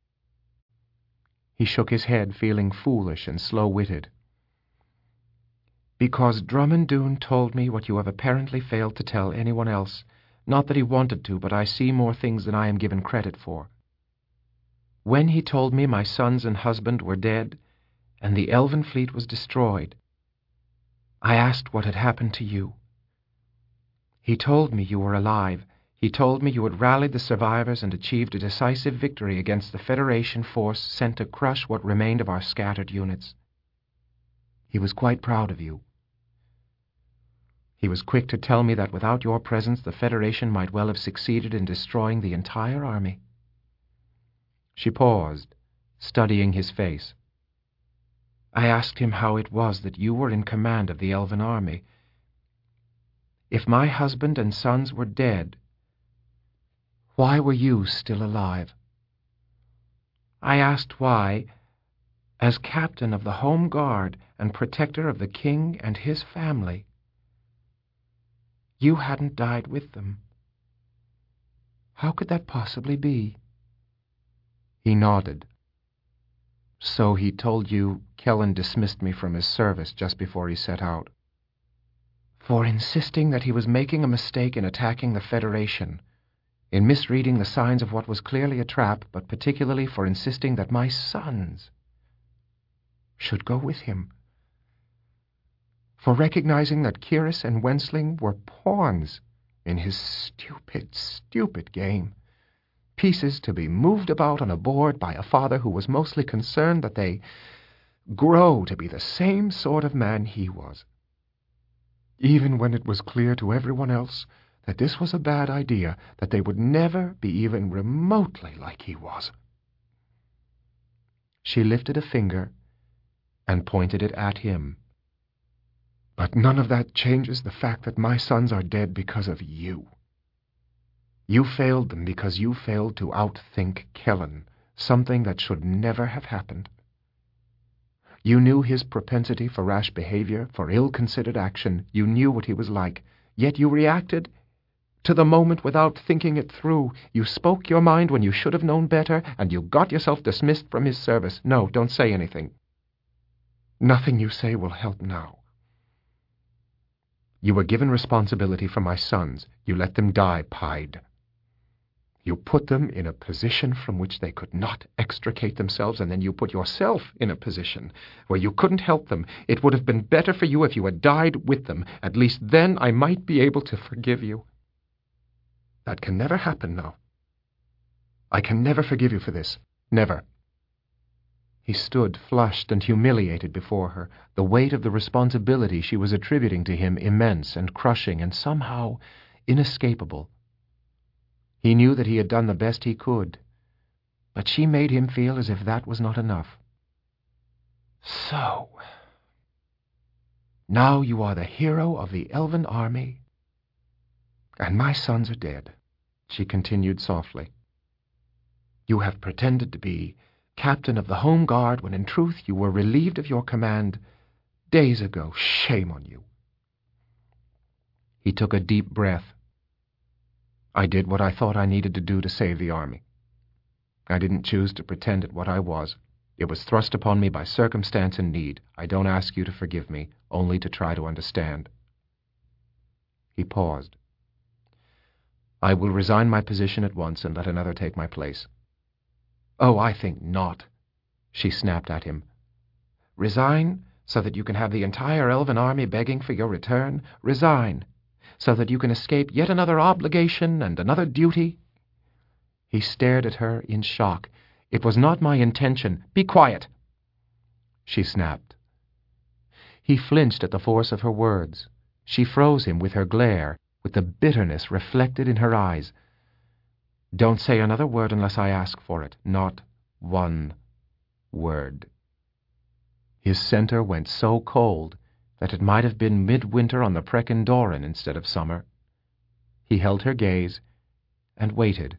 He shook his head, feeling foolish and slow-witted. "Because Drummond Doone told me what you have apparently failed to tell anyone else. Not that he wanted to, but I see more things than I am given credit for. When he told me my sons and husband were dead, and the Elven fleet was destroyed, I asked what had happened to you. He told me you were alive. He told me you had rallied the survivors and achieved a decisive victory against the Federation force sent to crush what remained of our scattered units. He was quite proud of you. He was quick to tell me that without your presence the Federation might well have succeeded in destroying the entire army." She paused, studying his face. "I asked him how it was that you were in command of the Elven army. If my husband and sons were dead, why were you still alive? I asked why, as captain of the Home Guard and protector of the king and his family, you hadn't died with them. How could that possibly be?" He nodded. "So he told you Kellen dismissed me from his service just before he set out?" "For insisting that he was making a mistake in attacking the Federation, in misreading the signs of what was clearly a trap, but particularly for insisting that my sons should go with him. For recognizing that Kyrus and Wensling were pawns in his stupid, stupid game. Pieces to be moved about on a board by a father who was mostly concerned that they grow to be the same sort of man he was. Even when it was clear to everyone else that this was a bad idea, that they would never be even remotely like he was." She lifted a finger and pointed it at him. "But none of that changes the fact that my sons are dead because of you. You failed them because you failed to outthink Kellen, something that should never have happened. You knew his propensity for rash behavior, for ill-considered action. You knew what he was like, yet you reacted to the moment without thinking it through. You spoke your mind when you should have known better, and you got yourself dismissed from his service. No, don't say anything. Nothing you say will help now. You were given responsibility for my sons. You let them die, Pied. You put them in a position from which they could not extricate themselves, and then you put yourself in a position where you couldn't help them. It would have been better for you if you had died with them. At least then I might be able to forgive you. That can never happen now. I can never forgive you for this. Never." He stood flushed and humiliated before her, the weight of the responsibility she was attributing to him immense and crushing and somehow inescapable. He knew that he had done the best he could, but she made him feel as if that was not enough. So, now you are the hero of the elven army, and my sons are dead, she continued softly. You have pretended to be captain of the Home Guard when in truth you were relieved of your command days ago. Shame on you. He took a deep breath. I did what I thought I needed to do to save the army. I didn't choose to pretend at what I was. It was thrust upon me by circumstance and need. I don't ask you to forgive me, only to try to understand. He paused. I will resign my position at once and let another take my place. Oh, I think not, she snapped at him. Resign so that you can have the entire elven army begging for your return? Resign so that you can escape yet another obligation and another duty? He stared at her in shock. It was not my intention. Be quiet, she snapped. He flinched at the force of her words. She froze him with her glare, with the bitterness reflected in her eyes. Don't say another word unless I ask for it. Not one word. His center went so cold that it might have been midwinter on the Brecon Doran instead of summer. He held her gaze and waited.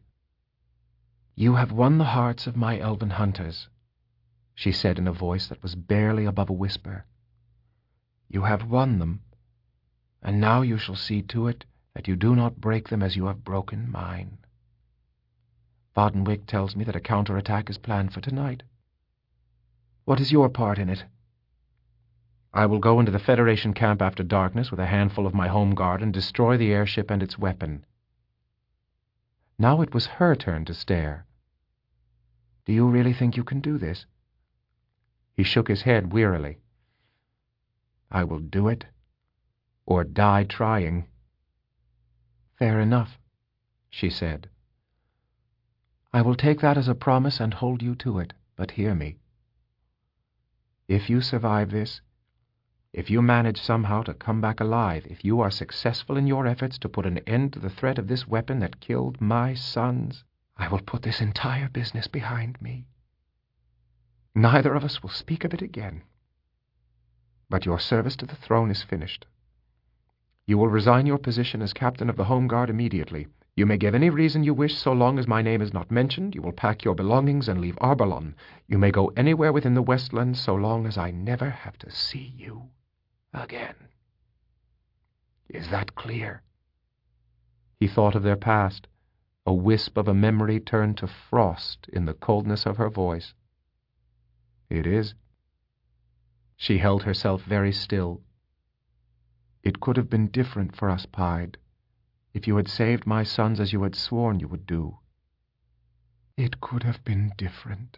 You have won the hearts of my elven hunters, she said in a voice that was barely above a whisper. You have won them, and now you shall see to it that you do not break them as you have broken mine. Bodenwick tells me that a counterattack is planned for tonight. What is your part in it? I will go into the Federation camp after darkness with a handful of my home guard and destroy the airship and its weapon. Now it was her turn to stare. Do you really think you can do this? He shook his head wearily. I will do it, or die trying. Fair enough, she said. I will take that as a promise and hold you to it, but hear me. If you survive this, if you manage somehow to come back alive, if you are successful in your efforts to put an end to the threat of this weapon that killed my sons, I will put this entire business behind me. Neither of us will speak of it again. But your service to the throne is finished. You will resign your position as captain of the Home Guard immediately. You may give any reason you wish so long as my name is not mentioned. You will pack your belongings and leave Arbalon. You may go anywhere within the Westlands so long as I never have to see you again. Is that clear? He thought of their past. A wisp of a memory turned to frost in the coldness of her voice. It is. She held herself very still. It could have been different for us, Pied, if you had saved my sons as you had sworn you would do. It could have been different.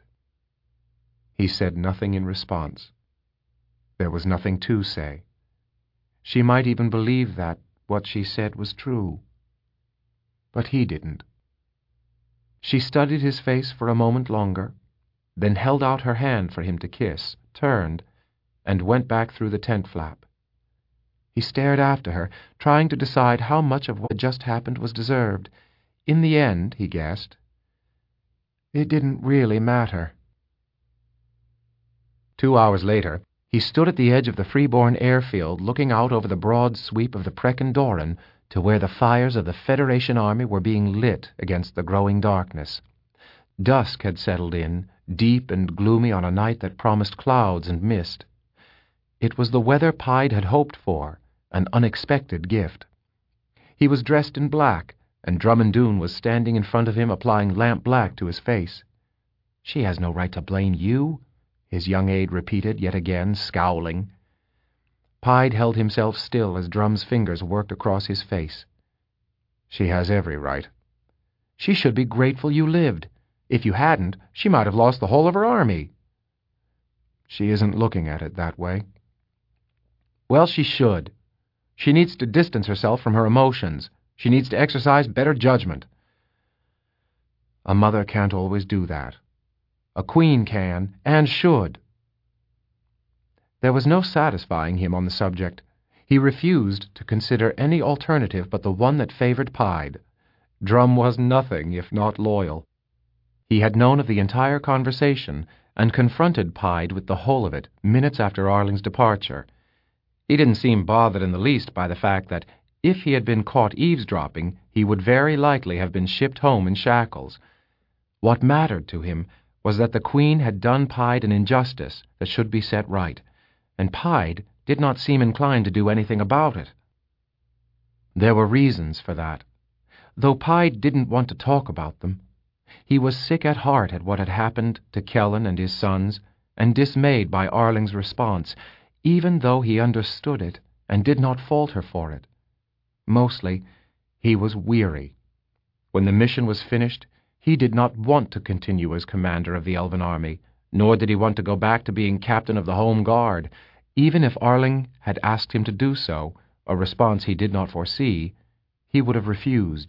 He said nothing in response. There was nothing to say. She might even believe that what she said was true. But he didn't. She studied his face for a moment longer, then held out her hand for him to kiss, turned, and went back through the tent flap. He stared after her, trying to decide how much of what had just happened was deserved. In the end, he guessed, it didn't really matter. Two hours later, he stood at the edge of the Freeborn airfield, looking out over the broad sweep of the Brecon Doran to where the fires of the Federation army were being lit against the growing darkness. Dusk had settled in, deep and gloomy on a night that promised clouds and mist. It was the weather Pied had hoped for, an unexpected gift. He was dressed in black, and Drummond Doone was standing in front of him applying lampblack to his face. She has no right to blame you, his young aide repeated yet again, scowling. Pied held himself still as Drum's fingers worked across his face. She has every right. She should be grateful you lived. If you hadn't, she might have lost the whole of her army. She isn't looking at it that way. Well, she should. She needs to distance herself from her emotions. She needs to exercise better judgment. A mother can't always do that. A queen can, and should. There was no satisfying him on the subject. He refused to consider any alternative but the one that favored Pied. Drum was nothing if not loyal. He had known of the entire conversation, and confronted Pied with the whole of it minutes after Arling's departure. He didn't seem bothered in the least by the fact that if he had been caught eavesdropping, he would very likely have been shipped home in shackles. What mattered to him was that the Queen had done Pied an injustice that should be set right, and Pied did not seem inclined to do anything about it. There were reasons for that, though Pied didn't want to talk about them. He was sick at heart at what had happened to Kellen and his sons, and dismayed by Arling's response, even though he understood it and did not falter for it. Mostly, he was weary. When the mission was finished, he did not want to continue as commander of the Elven army, nor did he want to go back to being captain of the Home Guard. Even if Arling had asked him to do so, a response he did not foresee, he would have refused.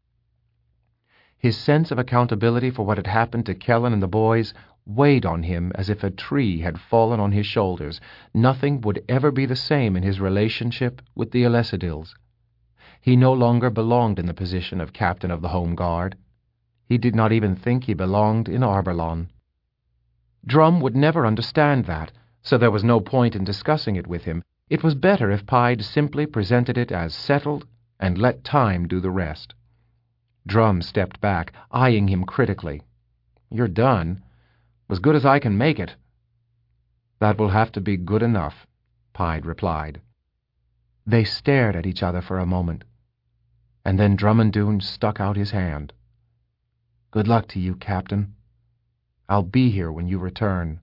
His sense of accountability for what had happened to Kellen and the boys weighed on him as if a tree had fallen on his shoulders. Nothing would ever be the same in his relationship with the Elesidils. He no longer belonged in the position of captain of the Home Guard. He did not even think he belonged in Arberlon. Drum would never understand that, so there was no point in discussing it with him. It was better if Pied simply presented it as settled and let time do the rest. Drum stepped back, eyeing him critically. "You're done? As good as I can make it." "That will have to be good enough," Pied replied. They stared at each other for a moment, and then Drummond stuck out his hand. "Good luck to you, Captain. I'll be here when you return."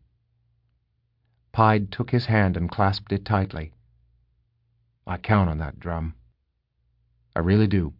Pied took his hand and clasped it tightly. "I count on that, Drum. I really do."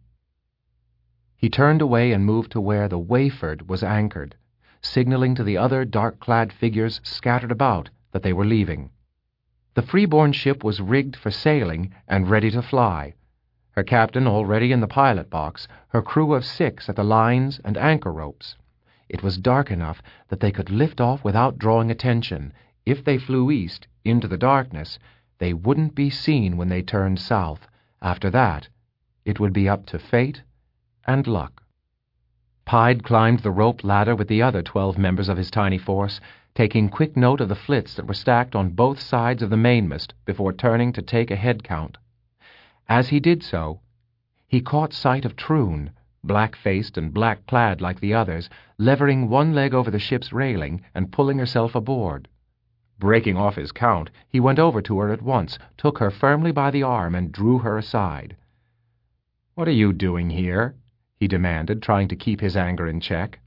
He turned away and moved to where the Wayford was anchored, signaling to the other dark-clad figures scattered about that they were leaving. The freeborn ship was rigged for sailing and ready to fly, her captain already in the pilot box, her crew of six at the lines and anchor ropes. It was dark enough that they could lift off without drawing attention. If they flew east, into the darkness, they wouldn't be seen when they turned south. After that, it would be up to fate and luck. Pied climbed the rope ladder with the other twelve members of his tiny force, taking quick note of the flits that were stacked on both sides of the mainmast before turning to take a head count. As he did so, he caught sight of Troon, black-faced and black-clad like the others, levering one leg over the ship's railing and pulling herself aboard. Breaking off his count, he went over to her at once, took her firmly by the arm, and drew her aside. "What are you doing here?" he demanded, trying to keep his anger in check.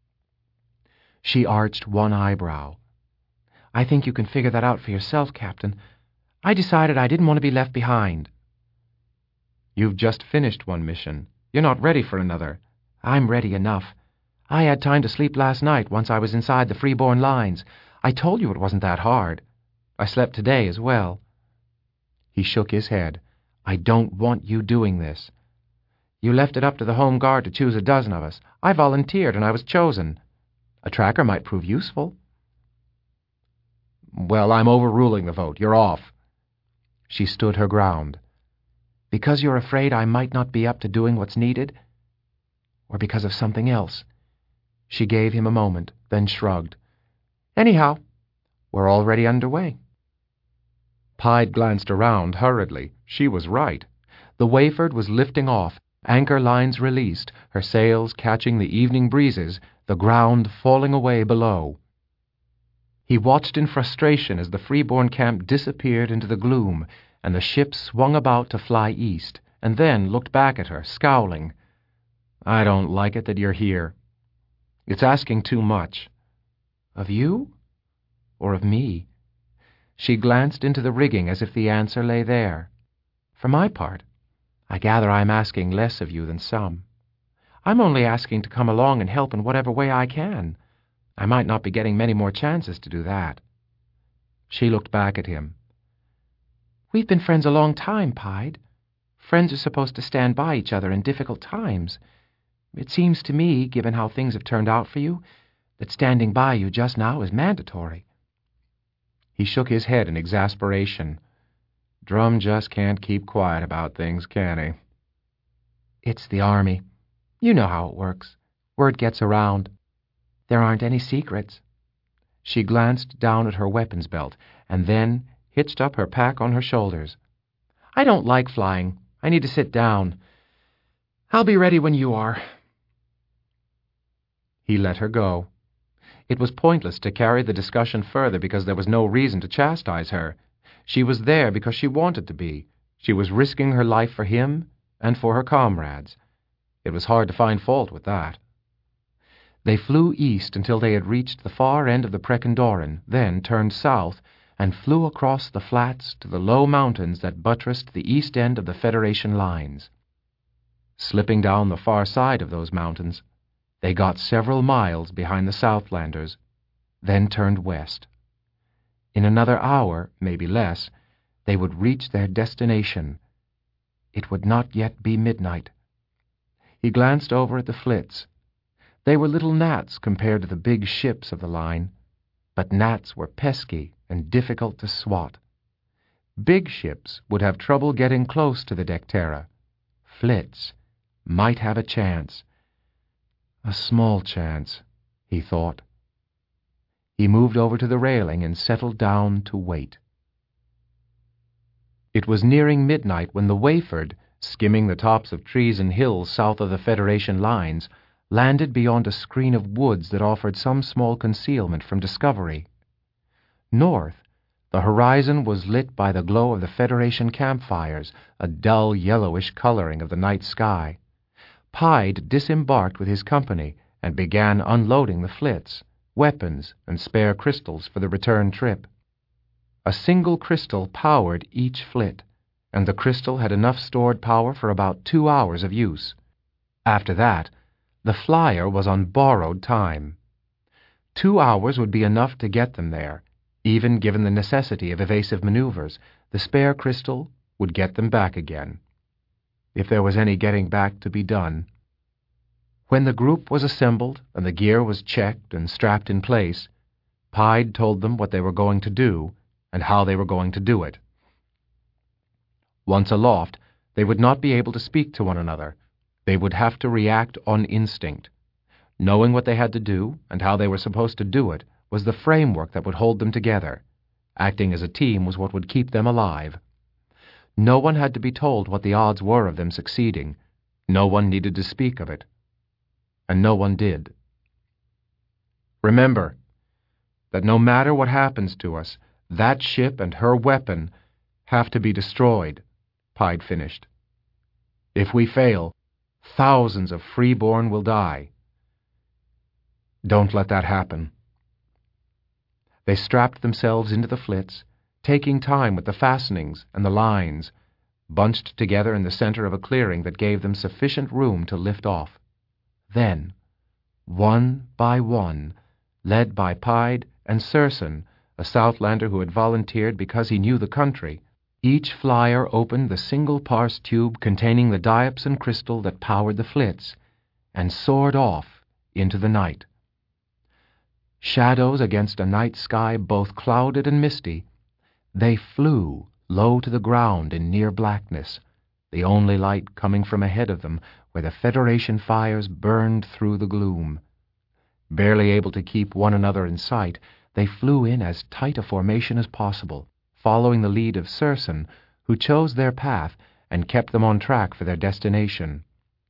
She arched one eyebrow. "I think you can figure that out for yourself, Captain. I decided I didn't want to be left behind." "You've just finished one mission. You're not ready for another." "I'm ready enough. I had time to sleep last night once I was inside the freeborn lines. I told you it wasn't that hard. I slept today as well." He shook his head. "I don't want you doing this. You left it up to the Home Guard to choose a dozen of us. I volunteered and I was chosen. A tracker might prove useful." "Well, I'm overruling the vote. You're off." She stood her ground. "Because you're afraid I might not be up to doing what's needed? Or because of something else?" She gave him a moment, then shrugged. "Anyhow, we're already underway." Pied glanced around hurriedly. She was right. The Wayford was lifting off, anchor lines released, her sails catching the evening breezes, the ground falling away below. He watched in frustration as the freeborn camp disappeared into the gloom, and the ship swung about to fly east, and then looked back at her, scowling. "I don't like it that you're here. It's asking too much." "Of you? Or of me?" She glanced into the rigging as if the answer lay there. "For my part, I gather I'm asking less of you than some. I'm only asking to come along and help in whatever way I can. I might not be getting many more chances to do that." She looked back at him. "We've been friends a long time, Pied. Friends are supposed to stand by each other in difficult times. It seems to me, given how things have turned out for you, that standing by you just now is mandatory." He shook his head in exasperation. Drum just can't keep quiet about things, can he? "It's the Army. You know how it works. Word gets around. There aren't any secrets." She glanced down at her weapons belt and then hitched up her pack on her shoulders. "I don't like flying. I need to sit down. I'll be ready when you are." He let her go. It was pointless to carry the discussion further because there was no reason to chastise her. She was there because she wanted to be. She was risking her life for him and for her comrades. It was hard to find fault with that. They flew east until they had reached the far end of the Precandorran, then turned south and flew across the flats to the low mountains that buttressed the east end of the Federation lines. Slipping down the far side of those mountains, they got several miles behind the Southlanders, then turned west. In another hour, maybe less, they would reach their destination. It would not yet be midnight. He glanced over at the flits. They were little gnats compared to the big ships of the line, but gnats were pesky and difficult to swat. Big ships would have trouble getting close to the Dectera. Flits might have a chance. A small chance, he thought. He moved over to the railing and settled down to wait. It was nearing midnight when the Wayford, skimming the tops of trees and hills south of the Federation lines, landed beyond a screen of woods that offered some small concealment from discovery. North, the horizon was lit by the glow of the Federation campfires, a dull yellowish coloring of the night sky. Pied disembarked with his company and began unloading the flits, weapons, and spare crystals for the return trip. A single crystal powered each flit, and the crystal had enough stored power for about two hours of use. After that, the flyer was on borrowed time. Two hours would be enough to get them there. Even given the necessity of evasive maneuvers, the spare crystal would get them back again, if there was any getting back to be done. When the group was assembled and the gear was checked and strapped in place, Pied told them what they were going to do and how they were going to do it. Once aloft, they would not be able to speak to one another. They would have to react on instinct. Knowing what they had to do and how they were supposed to do it was the framework that would hold them together. Acting as a team was what would keep them alive. No one had to be told what the odds were of them succeeding. No one needed to speak of it. And no one did. Remember that no matter what happens to us, that ship and her weapon have to be destroyed, Pied finished. If we fail, thousands of freeborn will die. Don't let that happen. They strapped themselves into the flits, taking time with the fastenings and the lines, bunched together in the center of a clearing that gave them sufficient room to lift off. Then, one by one, led by Pied and Serson, a Southlander who had volunteered because he knew the country, each flyer opened the single parse tube containing the diapson crystal that powered the flits, and soared off into the night. Shadows against a night sky both clouded and misty, they flew low to the ground in near blackness, the only light coming from ahead of them where the Federation fires burned through the gloom. Barely able to keep one another in sight, they flew in as tight a formation as possible, following the lead of Serson, who chose their path and kept them on track for their destination.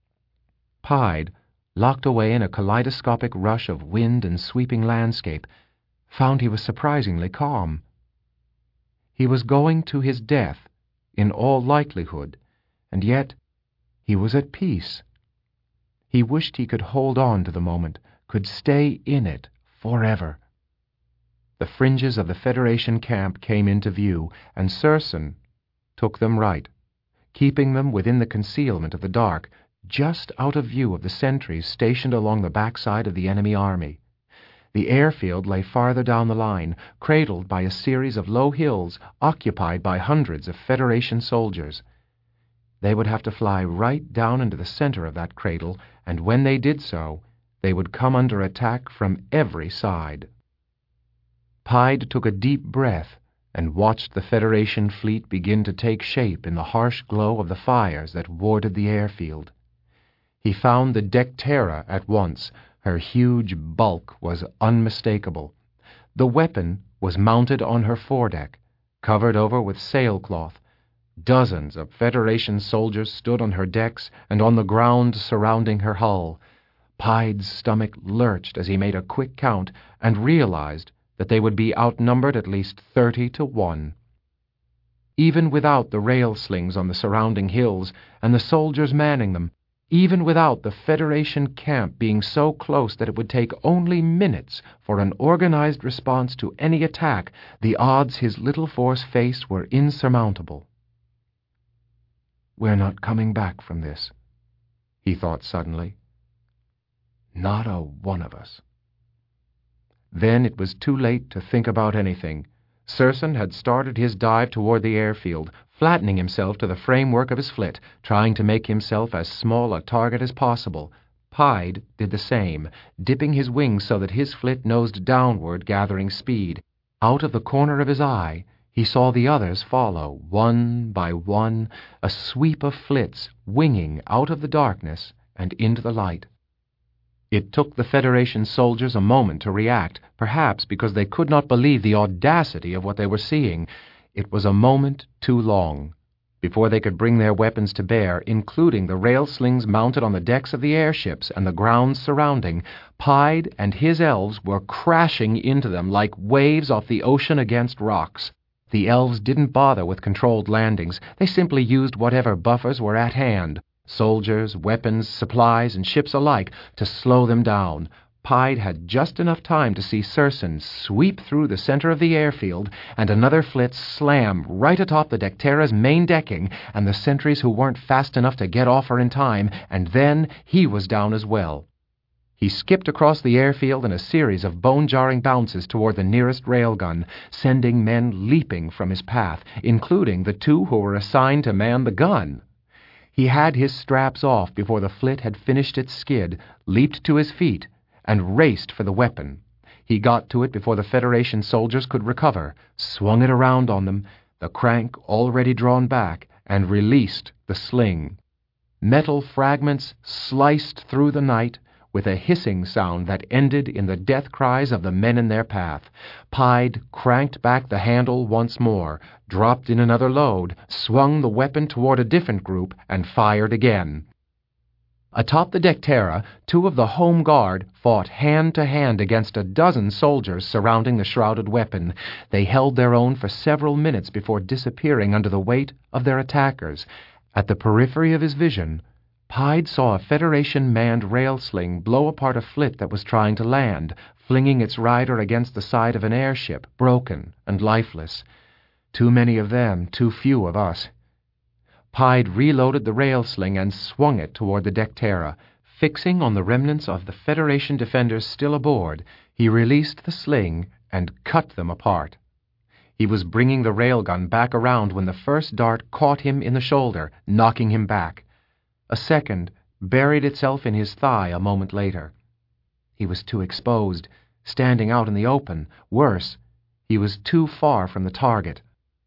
Pied, locked away in a kaleidoscopic rush of wind and sweeping landscape, found he was surprisingly calm. He was going to his death, in all likelihood, and yet he was at peace. He wished he could hold on to the moment, could stay in it forever. The fringes of the Federation camp came into view, and Serson took them right, keeping them within the concealment of the dark, just out of view of the sentries stationed along the backside of the enemy army. The airfield lay farther down the line, cradled by a series of low hills occupied by hundreds of Federation soldiers. They would have to fly right down into the center of that cradle, and when they did so, they would come under attack from every side. Pied took a deep breath and watched the Federation fleet begin to take shape in the harsh glow of the fires that warded the airfield. He found the Dectera at once. Her huge bulk was unmistakable. The weapon was mounted on her foredeck, covered over with sailcloth. Dozens of Federation soldiers stood on her decks and on the ground surrounding her hull. Pide's stomach lurched as he made a quick count and realized that they would be outnumbered at least thirty to one. Even without the rail slings on the surrounding hills and the soldiers manning them, even without the Federation camp being so close that it would take only minutes for an organized response to any attack, the odds his little force faced were insurmountable. "We're not coming back from this," he thought suddenly. "Not a one of us." Then it was too late to think about anything. Serson had started his dive toward the airfield, flattening himself to the framework of his flit, trying to make himself as small a target as possible. Pide did the same, dipping his wings so that his flit nosed downward, gathering speed. Out of the corner of his eye, he saw the others follow, one by one, a sweep of flits winging out of the darkness and into the light. It took the Federation soldiers a moment to react, perhaps because they could not believe the audacity of what they were seeing. It was a moment too long. Before they could bring their weapons to bear, including the rail slings mounted on the decks of the airships and the grounds surrounding, Pide and his elves were crashing into them like waves off the ocean against rocks. The elves didn't bother with controlled landings. They simply used whatever buffers were at hand, soldiers, weapons, supplies, and ships alike, to slow them down. Pide had just enough time to see Serson sweep through the center of the airfield and another flit slam right atop the Dectera's main decking and the sentries who weren't fast enough to get off her in time, and then he was down as well. He skipped across the airfield in a series of bone-jarring bounces toward the nearest railgun, sending men leaping from his path, including the two who were assigned to man the gun. He had his straps off before the flit had finished its skid, leaped to his feet, and raced for the weapon. He got to it before the Federation soldiers could recover, swung it around on them, the crank already drawn back, and released the sling. Metal fragments sliced through the night with a hissing sound that ended in the death cries of the men in their path. Pide cranked back the handle once more, dropped in another load, swung the weapon toward a different group, and fired again. Atop the Dectera, two of the Home Guard fought hand-to-hand against a dozen soldiers surrounding the shrouded weapon. They held their own for several minutes before disappearing under the weight of their attackers. At the periphery of his vision, Pide saw a Federation-manned rail sling blow apart a flit that was trying to land, flinging its rider against the side of an airship, broken and lifeless. Too many of them, too few of us. Pide reloaded the rail sling and swung it toward the Dectera. Fixing on the remnants of the Federation defenders still aboard, he released the sling and cut them apart. He was bringing the railgun back around when the first dart caught him in the shoulder, knocking him back. A second buried itself in his thigh a moment later. He was too exposed, standing out in the open. Worse, he was too far from the target.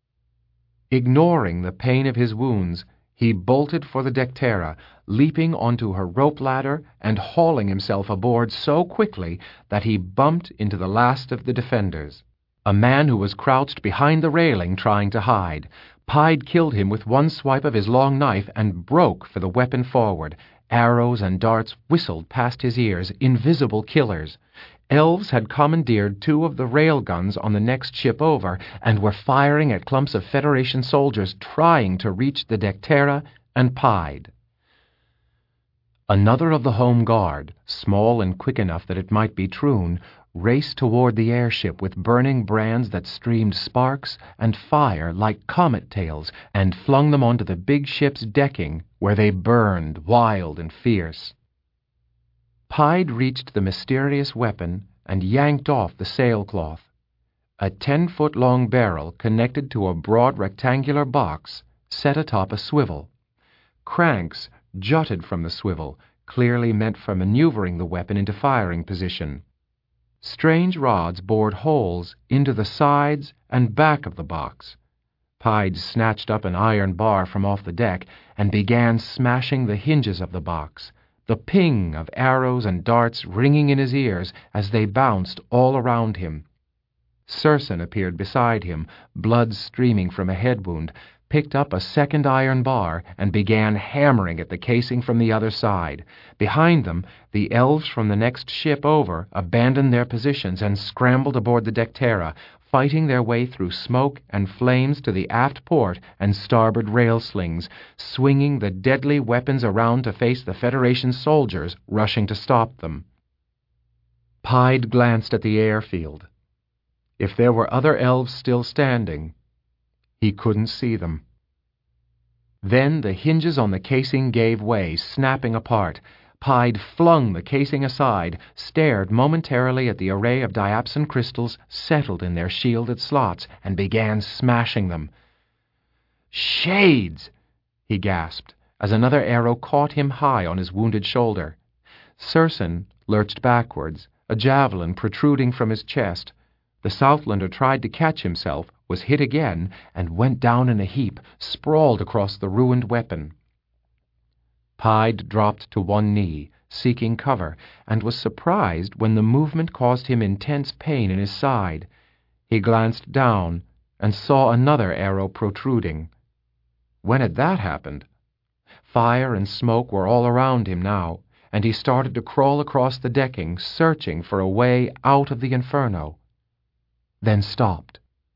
Ignoring the pain of his wounds, he bolted for the Dectera, leaping onto her rope ladder and hauling himself aboard so quickly that he bumped into the last of the defenders, a man who was crouched behind the railing trying to hide. Pide killed him with one swipe of his long knife and broke for the weapon forward. Arrows and darts whistled past his ears, invisible killers. Elves had commandeered two of the railguns on the next ship over and were firing at clumps of Federation soldiers trying to reach the Dectera and Pide. Another of the Home Guard, small and quick enough that it might be Troon, raced toward the airship with burning brands that streamed sparks and fire like comet tails and flung them onto the big ship's decking, where they burned wild and fierce. Pide reached the mysterious weapon and yanked off the sailcloth. A ten-foot-long barrel connected to a broad rectangular box set atop a swivel. Cranks jutted from the swivel, clearly meant for maneuvering the weapon into firing position. Strange rods bored holes into the sides and back of the box. Pide snatched up an iron bar from off the deck and began smashing the hinges of the box, the ping of arrows and darts ringing in his ears as they bounced all around him. Sursen appeared beside him, blood streaming from a head wound, picked up a second iron bar, and began hammering at the casing from the other side. Behind them, the elves from the next ship over abandoned their positions and scrambled aboard the Dectera, fighting their way through smoke and flames to the aft port and starboard rail slings, swinging the deadly weapons around to face the Federation soldiers rushing to stop them. Pied glanced at the airfield. If there were other elves still standing, he couldn't see them. Then the hinges on the casing gave way, snapping apart. Pied flung the casing aside, stared momentarily at the array of diapson crystals settled in their shielded slots, and began smashing them. "Shades!" he gasped, as another arrow caught him high on his wounded shoulder. Sursen lurched backwards, a javelin protruding from his chest. The Southlander tried to catch himself, was hit again, and went down in a heap, sprawled across the ruined weapon. Pied dropped to one knee, seeking cover, and was surprised when the movement caused him intense pain in his side. He glanced down and saw another arrow protruding. When had that happened? Fire and smoke were all around him now, and he started to crawl across the decking, searching for a way out of the inferno. Then stopped.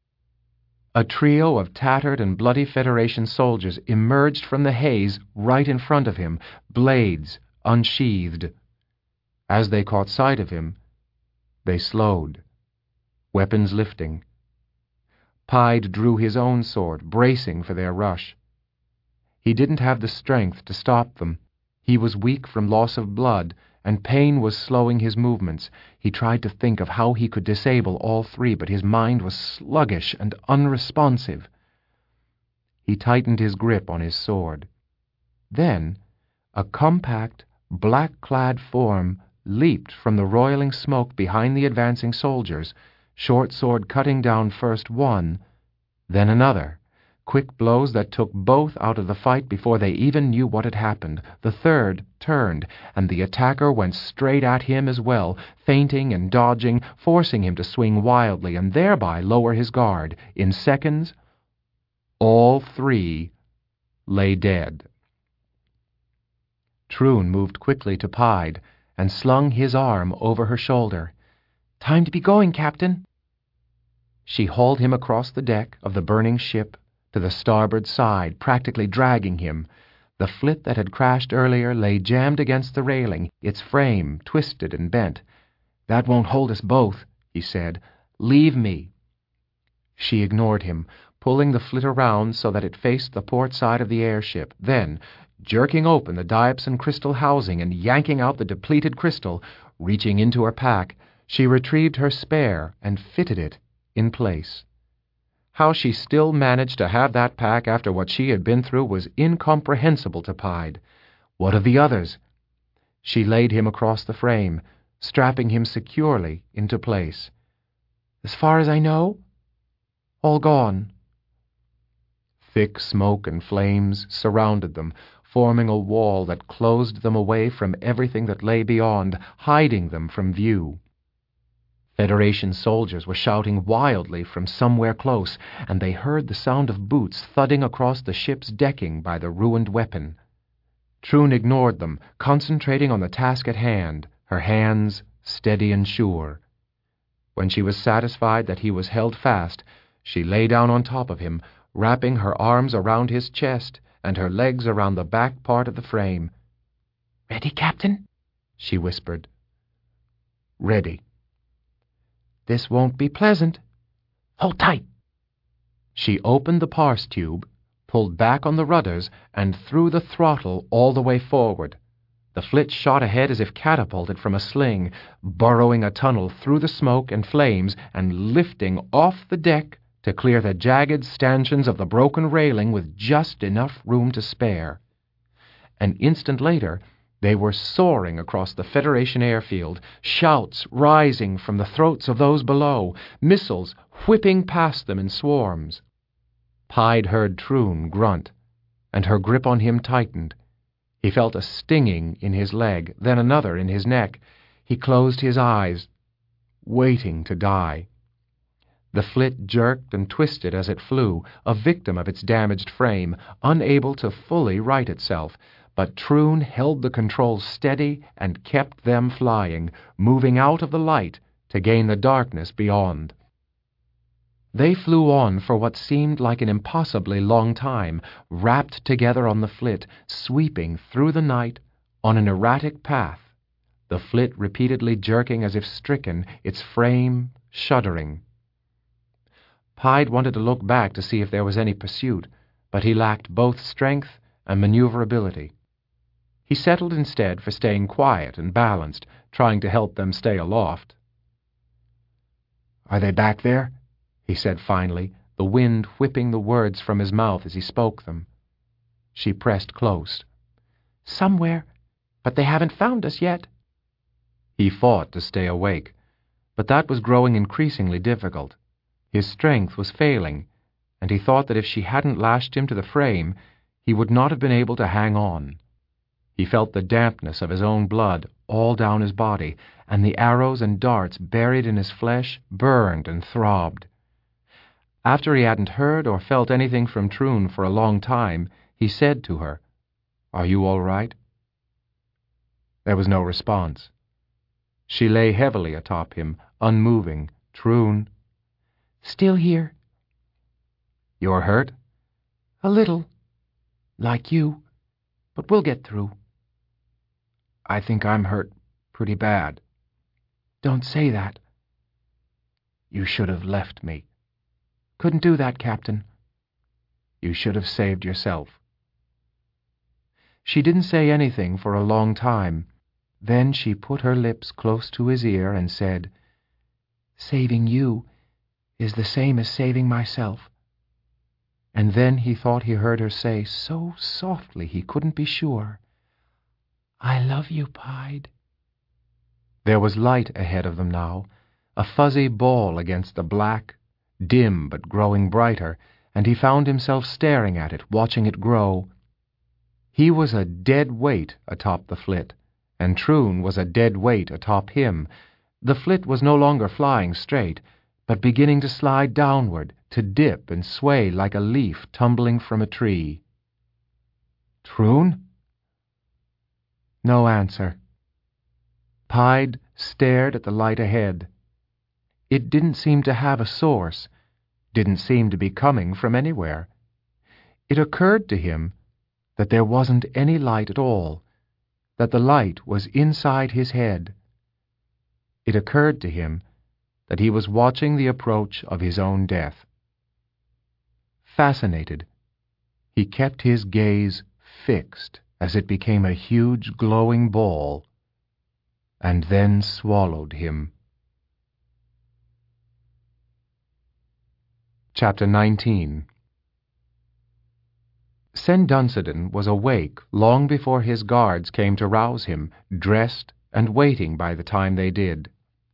A trio of tattered and bloody Federation soldiers emerged from the haze right in front of him, blades unsheathed. As they caught sight of him, they slowed, weapons lifting. Pied drew his own sword, bracing for their rush. He didn't have the strength to stop them. He was weak from loss of blood, and pain was slowing his movements. He tried to think of how he could disable all three, but his mind was sluggish and unresponsive. He tightened his grip on his sword. Then, a compact, black-clad form leaped from the roiling smoke behind the advancing soldiers, short sword cutting down first one, then another. Quick blows that took both out of the fight before they even knew what had happened. The third turned, and the attacker went straight at him as well, feinting and dodging, forcing him to swing wildly and thereby lower his guard. In seconds, all three lay dead. Troon moved quickly to Pied and slung his arm over her shoulder. "Time to be going, Captain." She hauled him across the deck of the burning ship to the starboard side, practically dragging him. The flit that had crashed earlier lay jammed against the railing, its frame twisted and bent. "That won't hold us both," he said. "Leave me." She ignored him, pulling the flit around so that it faced the port side of the airship. Then, jerking open the diapson crystal housing and yanking out the depleted crystal, reaching into her pack, she retrieved her spare and fitted it in place. How she still managed to have that pack after what she had been through was incomprehensible to Pied. What of the others? She laid him across the frame, strapping him securely into place. "As far as I know, all gone." Thick smoke and flames surrounded them, forming a wall that closed them away from everything that lay beyond, hiding them from view. Federation soldiers were shouting wildly from somewhere close, and they heard the sound of boots thudding across the ship's decking by the ruined weapon. Troon ignored them, concentrating on the task at hand, her hands steady and sure. When she was satisfied that he was held fast, she lay down on top of him, wrapping her arms around his chest and her legs around the back part of the frame. "Ready, Captain?" she whispered. "Ready." "This won't be pleasant. Hold tight." She opened the parse tube, pulled back on the rudders, and threw the throttle all the way forward. The flit shot ahead as if catapulted from a sling, burrowing a tunnel through the smoke and flames and lifting off the deck to clear the jagged stanchions of the broken railing with just enough room to spare. An instant later, they were soaring across the Federation airfield, shouts rising from the throats of those below, missiles whipping past them in swarms. Pied heard Troon grunt, and her grip on him tightened. He felt a stinging in his leg, then another in his neck. He closed his eyes, waiting to die. The flit jerked and twisted as it flew, a victim of its damaged frame, unable to fully right itself, but Troon held the controls steady and kept them flying, moving out of the light to gain the darkness beyond. They flew on for what seemed like an impossibly long time, wrapped together on the flit, sweeping through the night on an erratic path, the flit repeatedly jerking as if stricken, its frame shuddering. Pied wanted to look back to see if there was any pursuit, but he lacked both strength and maneuverability. He settled instead for staying quiet and balanced, trying to help them stay aloft. "Are they back there?" he said finally, the wind whipping the words from his mouth as he spoke them. She pressed close. "Somewhere, but they haven't found us yet." He fought to stay awake, but that was growing increasingly difficult. His strength was failing, and he thought that if she hadn't lashed him to the frame, he would not have been able to hang on. He felt the dampness of his own blood all down his body, and the arrows and darts buried in his flesh burned and throbbed. After he hadn't heard or felt anything from Troon for a long time, he said to her, "Are you all right?" There was no response. She lay heavily atop him, unmoving. "Troon." "Still here." "You're hurt?" "A little. Like you. But we'll get through." "I think I'm hurt pretty bad." "Don't say that." "You should have left me." "Couldn't do that, Captain." "You should have saved yourself." She didn't say anything for a long time. Then she put her lips close to his ear and said, "Saving you is the same as saving myself." And then he thought he heard her say, so softly he couldn't be sure, "I love you, Pied." There was light ahead of them now, a fuzzy ball against the black, dim but growing brighter, and he found himself staring at it, watching it grow. He was a dead weight atop the flit, and Troon was a dead weight atop him. The flit was no longer flying straight, but beginning to slide downward, to dip and sway like a leaf tumbling from a tree. "Troon?" No answer. Pied stared at the light ahead. It didn't seem to have a source, didn't seem to be coming from anywhere. It occurred to him that there wasn't any light at all, that the light was inside his head. It occurred to him that he was watching the approach of his own death. Fascinated, he kept his gaze fixed as it became a huge glowing ball, and then swallowed him. Chapter nineteen. Sen Dunstan was awake long before his guards came to rouse him, dressed and waiting by the time they did.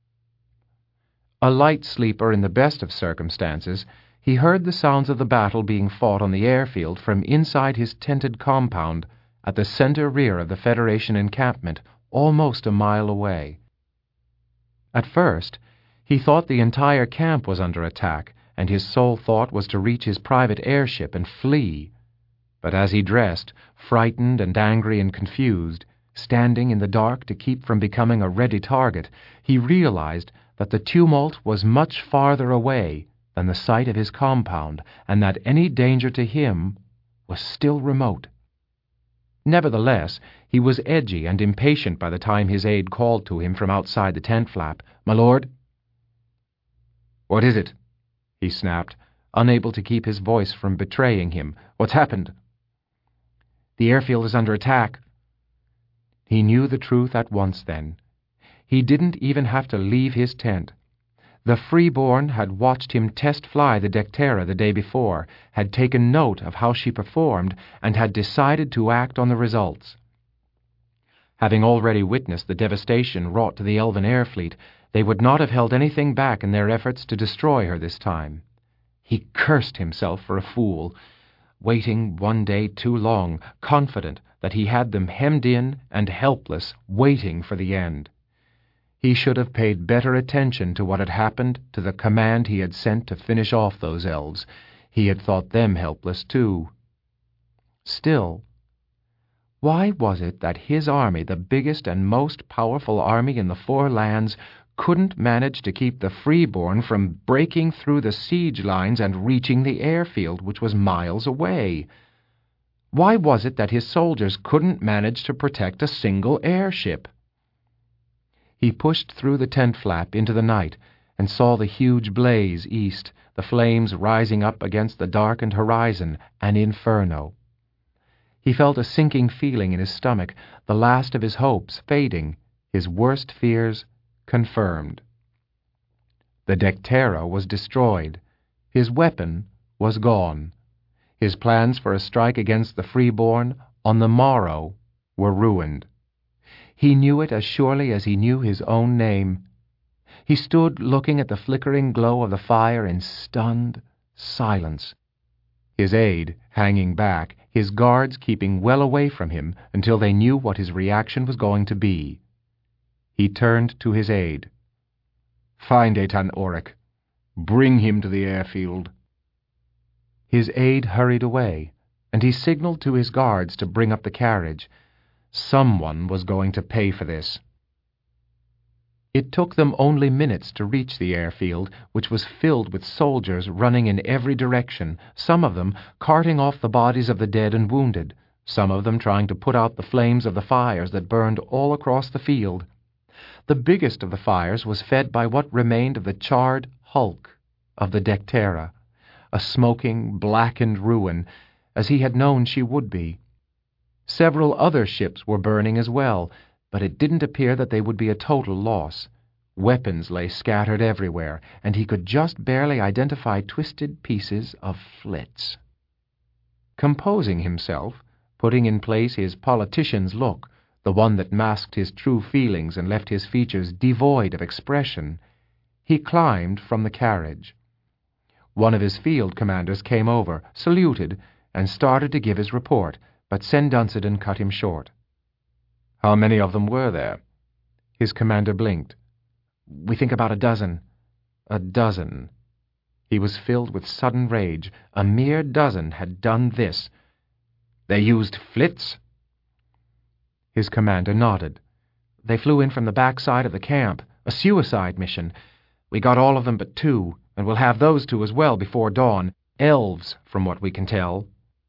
A light sleeper in the best of circumstances, he heard the sounds of the battle being fought on the airfield from inside his tented compound at the center rear of the Federation encampment, almost a mile away. At first, he thought the entire camp was under attack, and his sole thought was to reach his private airship and flee. But as he dressed, frightened and angry and confused, standing in the dark to keep from becoming a ready target, he realized that the tumult was much farther away than the site of his compound, and that any danger to him was still remote. Nevertheless, he was edgy and impatient by the time his aide called to him from outside the tent flap. "My lord?" "What is it?" he snapped, unable to keep his voice from betraying him. "What's happened?" "The airfield is under attack." He knew the truth at once then. He didn't even have to leave his tent. The Freeborn had watched him test fly the Dectera the day before, had taken note of how she performed, and had decided to act on the results. Having already witnessed the devastation wrought to the Elven air fleet, they would not have held anything back in their efforts to destroy her this time. He cursed himself for a fool, waiting one day too long, confident that he had them hemmed in and helpless, waiting for the end. He should have paid better attention to what had happened to the command he had sent to finish off those elves. He had thought them helpless too. Still, why was it that his army, the biggest and most powerful army in the Four Lands, couldn't manage to keep the Freeborn from breaking through the siege lines and reaching the airfield, which was miles away? Why was it that his soldiers couldn't manage to protect a single airship? He pushed through the tent flap into the night and saw the huge blaze east, the flames rising up against the darkened horizon, an inferno. He felt a sinking feeling in his stomach, the last of his hopes fading, his worst fears confirmed. The Dectera was destroyed. His weapon was gone. His plans for a strike against the Freeborn on the morrow were ruined. He knew it as surely as he knew his own name. He stood looking at the flickering glow of the fire in stunned silence, his aide hanging back, his guards keeping well away from him until they knew what his reaction was going to be. He turned to his aide. "Find Eitan Orik. Bring him to the airfield." His aide hurried away, and he signaled to his guards to bring up the carriage. Someone was going to pay for this. It took them only minutes to reach the airfield, which was filled with soldiers running in every direction, some of them carting off the bodies of the dead and wounded, some of them trying to put out the flames of the fires that burned all across the field. The biggest of the fires was fed by what remained of the charred hulk of the Dectera, a smoking, blackened ruin, as he had known she would be. Several other ships were burning as well, but it didn't appear that they would be a total loss. Weapons lay scattered everywhere, and he could just barely identify twisted pieces of flits. Composing himself, putting in place his politician's look, the one that masked his true feelings and left his features devoid of expression, he climbed from the carriage. One of his field commanders came over, saluted, and started to give his report, but Sen Dunstan cut him short. "How many of them were there?" His commander blinked. "We think about a dozen." A dozen. He was filled with sudden rage. A mere dozen had done this. "They used flits?" His commander nodded. "They flew in from the backside of the camp. A suicide mission. We got all of them but two, and we'll have those two as well before dawn. Elves, from what we can tell."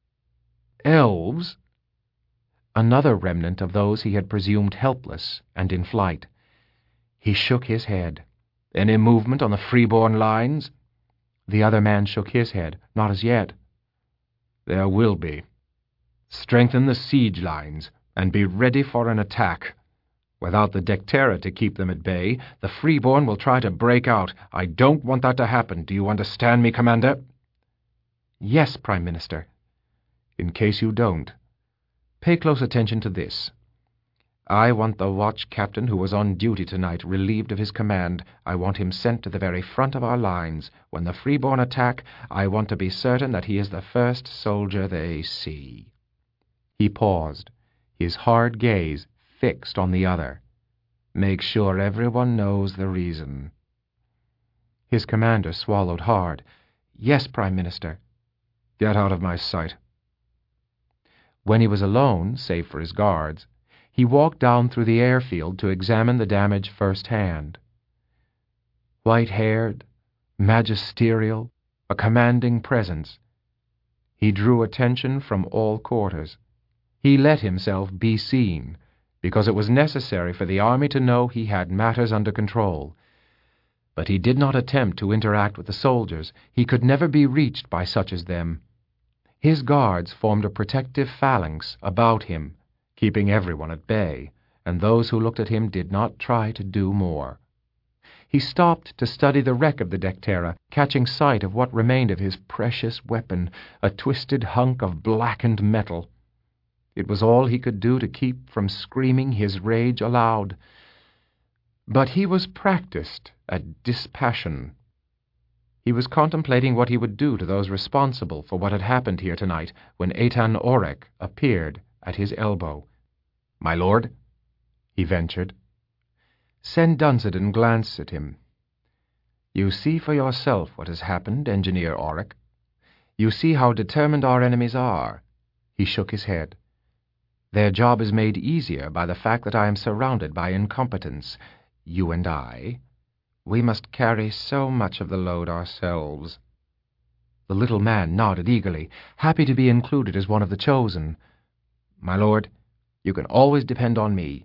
Elves? Another remnant of those he had presumed helpless and in flight. He shook his head. "Any movement on the Freeborn lines?" The other man shook his head. "Not as yet." "There will be. Strengthen the siege lines, and be ready for an attack. Without the Dectera to keep them at bay, the Freeborn will try to break out. I don't want that to happen. Do you understand me, Commander?" "Yes, Prime Minister." "In case you don't, pay close attention to this. I want the watch captain who was on duty tonight relieved of his command. I want him sent to the very front of our lines. When the Freeborn attack, I want to be certain that he is the first soldier they see." He paused, his hard gaze fixed on the other. "Make sure everyone knows the reason." His commander swallowed hard. "Yes, Prime Minister." "Get out of my sight." When he was alone, save for his guards, he walked down through the airfield to examine the damage firsthand. White-haired, magisterial, a commanding presence. He drew attention from all quarters. He let himself be seen, because it was necessary for the army to know he had matters under control. But he did not attempt to interact with the soldiers. He could never be reached by such as them. His guards formed a protective phalanx about him, keeping everyone at bay, and those who looked at him did not try to do more. He stopped to study the wreck of the Dectera, catching sight of what remained of his precious weapon, a twisted hunk of blackened metal. It was all he could do to keep from screaming his rage aloud. But he was practiced at dispassion. He was contemplating what he would do to those responsible for what had happened here tonight when Eitan Orik appeared at his elbow. "My lord?" he ventured. Sen Dunstan glanced at him. "You see for yourself what has happened, Engineer Auric. You see how determined our enemies are." He shook his head. "Their job is made easier by the fact that I am surrounded by incompetence. You and I, we must carry so much of the load ourselves." The little man nodded eagerly, happy to be included as one of the chosen. "My lord, you can always depend on me."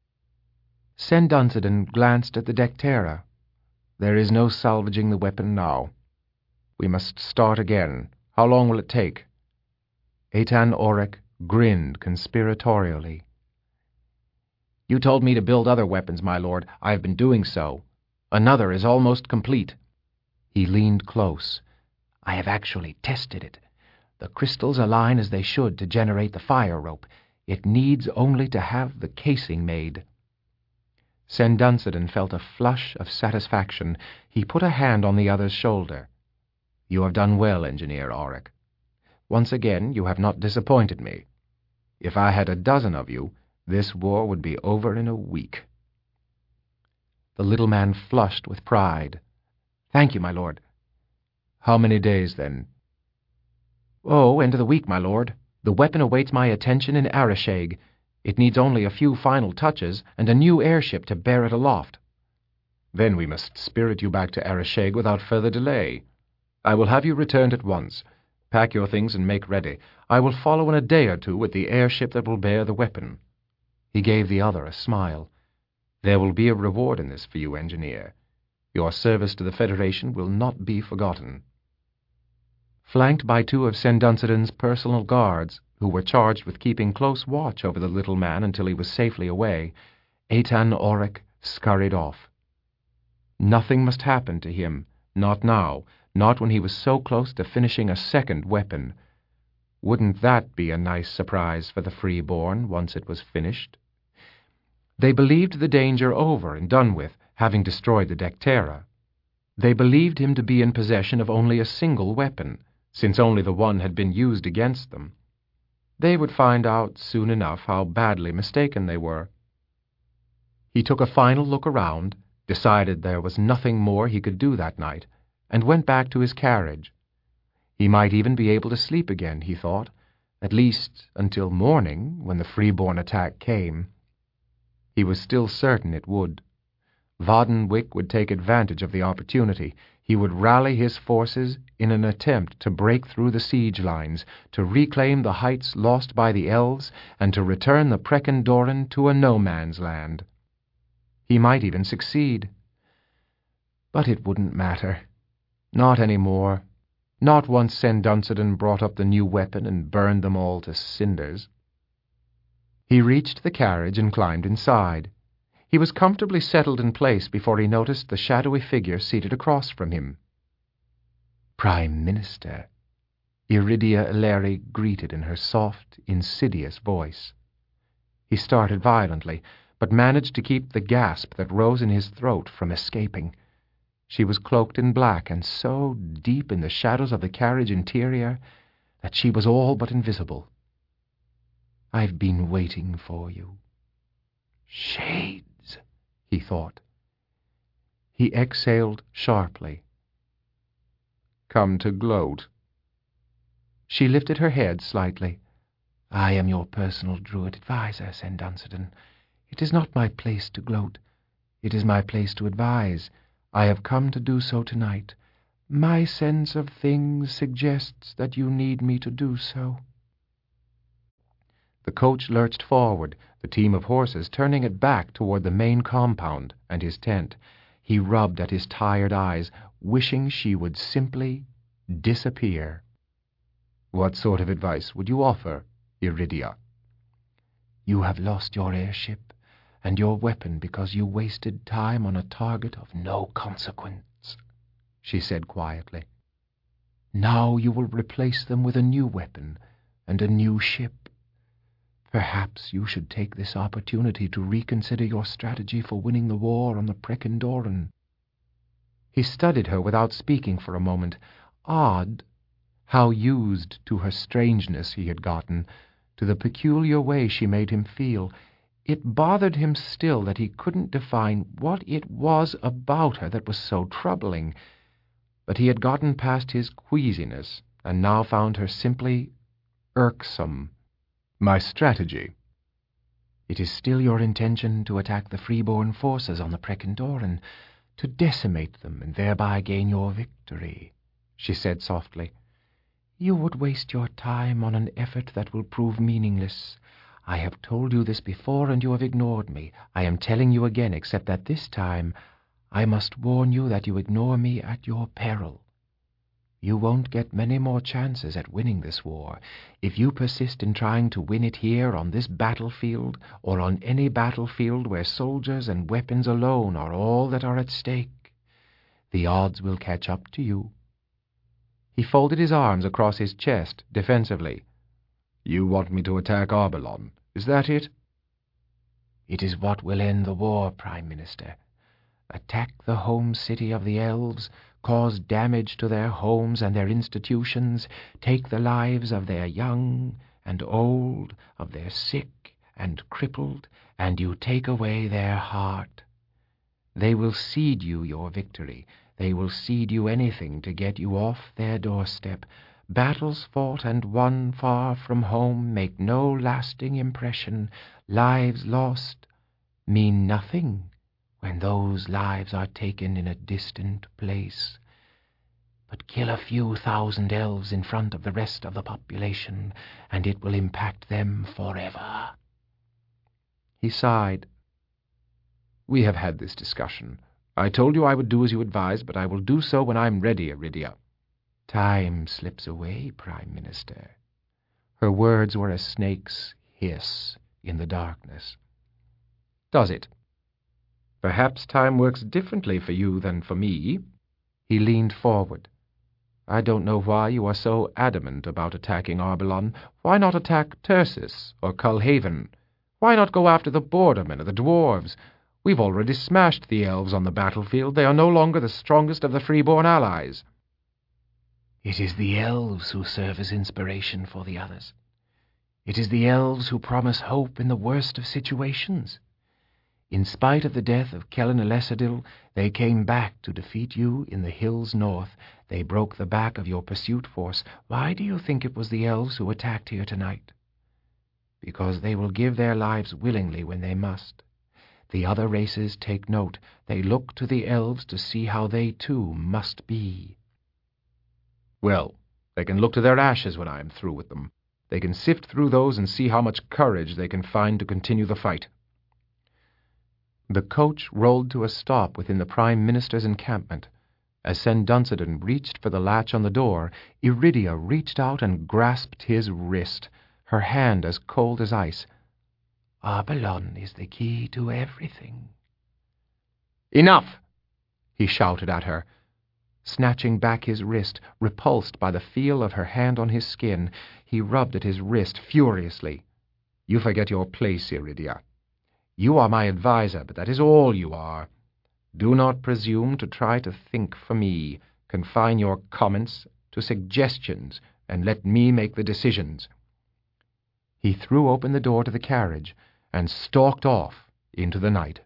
Sen Dunstan glanced at the Dectera. "There is no salvaging the weapon now. We must start again. How long will it take?" Eitan Auric grinned conspiratorially. "You told me to build other weapons, my lord. I have been doing so. Another is almost complete." He leaned close. "I have actually tested it. The crystals align as they should to generate the fire rope. It needs only to have the casing made." Sen Dunstan felt a flush of satisfaction. He put a hand on the other's shoulder. "You have done well, Engineer Auric. Once again, you have not disappointed me. If I had a dozen of you, this war would be over in a week." The little man flushed with pride. "Thank you, my lord." "How many days, then?" "Oh, end of the week, my lord. The weapon awaits my attention in Arisheg. It needs only a few final touches and a new airship to bear it aloft." "Then we must spirit you back to Arisheg without further delay. I will have you returned at once. Pack your things and make ready. I will follow in a day or two with the airship that will bear the weapon." He gave the other a smile. "There will be a reward in this for you, engineer. Your service to the Federation will not be forgotten." Flanked by two of Sen Dunstan's personal guards, who were charged with keeping close watch over the little man until he was safely away, Eitan Auric scurried off. Nothing must happen to him, not now, not when he was so close to finishing a second weapon. Wouldn't that be a nice surprise for the freeborn once it was finished? They believed the danger over and done with, having destroyed the Dectera. They believed him to be in possession of only a single weapon, since only the one had been used against them. They would find out soon enough how badly mistaken they were. He took a final look around, decided there was nothing more he could do that night, and went back to his carriage. He might even be able to sleep again, he thought, at least until morning, when the freeborn attack came. He was still certain it would. Vaden Wick would take advantage of the opportunity. He would rally his forces in an attempt to break through the siege lines, to reclaim the heights lost by the elves, and to return the Precon-Doran to a no-man's land. He might even succeed. But it wouldn't matter. Not any more. Not once Sen Dunstan brought up the new weapon and burned them all to cinders. He reached the carriage and climbed inside. He was comfortably settled in place before he noticed the shadowy figure seated across from him. "Prime Minister," Iridia Illeri greeted in her soft, insidious voice. He started violently, but managed to keep the gasp that rose in his throat from escaping. She was cloaked in black and so deep in the shadows of the carriage interior that she was all but invisible. "I've been waiting for you." Shades, he thought. He exhaled sharply. "Come to gloat?" She lifted her head slightly. "I am your personal druid advisor, Sen Dunstan. It is not my place to gloat. It is my place to advise. I have come to do so tonight. My sense of things suggests that you need me to do so." The coach lurched forward, the team of horses turning it back toward the main compound and his tent. He rubbed at his tired eyes, wishing she would simply disappear. "What sort of advice would you offer, Iridia?" "You have lost your airship and your weapon because you wasted time on a target of no consequence," she said quietly. "Now you will replace them with a new weapon and a new ship. Perhaps you should take this opportunity to reconsider your strategy for winning the war on the Precon-Doran." He studied her without speaking for a moment. Odd, how used to her strangeness he had gotten, to the peculiar way she made him feel. It bothered him still that he couldn't define what it was about her that was so troubling, but he had gotten past his queasiness and now found her simply irksome. My strategy. It is still your intention to attack the freeborn forces on the Prekentoren, to decimate them and thereby gain your victory, she said softly. You would waste your time on an effort that will prove meaningless. I have told you this before and you have ignored me. I am telling you again, except that this time I must warn you that you ignore me at your peril. You won't get many more chances at winning this war. If you persist in trying to win it here on this battlefield, or on any battlefield where soldiers and weapons alone are all that are at stake, the odds will catch up to you. He folded his arms across his chest defensively. You want me to attack Arbelon, is that it? It is what will end the war, Prime Minister. Attack the home city of the elves, cause damage to their homes and their institutions, take the lives of their young and old, of their sick and crippled, and you take away their heart. They will cede you your victory. They will cede you anything to get you off their doorstep. Battles fought and won far from home make no lasting impression. Lives lost mean nothing when those lives are taken in a distant place. But kill a few thousand elves in front of the rest of the population, and it will impact them forever. He sighed. We have had this discussion. I told you I would do as you advised, but I will do so when I am ready, Aridia. Time slips away, Prime Minister. Her words were a snake's hiss in the darkness. Does it? Perhaps time works differently for you than for me. He leaned forward. I don't know why you are so adamant about attacking Arbelon. Why not attack Tursis or Cullhaven? Why not go after the Bordermen or the Dwarves? We've already smashed the elves on the battlefield. They are no longer the strongest of the freeborn allies. It is the elves who serve as inspiration for the others. It is the elves who promise hope in the worst of situations. In spite of the death of Kellen Elesadil, they came back to defeat you in the hills north. They broke the back of your pursuit force. Why do you think it was the elves who attacked here tonight? Because they will give their lives willingly when they must. The other races take note. They look to the elves to see how they too must be. Well, they can look to their ashes when I am through with them. They can sift through those and see how much courage they can find to continue the fight. The coach rolled to a stop within the Prime Minister's encampment. As Sen Dunstan reached for the latch on the door, Iridia reached out and grasped his wrist, her hand as cold as ice. Arbelon is the key to everything. Enough! He shouted at her. Snatching back his wrist, repulsed by the feel of her hand on his skin, he rubbed at his wrist furiously. You forget your place, Iridia. You are my adviser, but that is all you are. Do not presume to try to think for me. Confine your comments to suggestions, and let me make the decisions. He threw open the door to the carriage and stalked off into the night.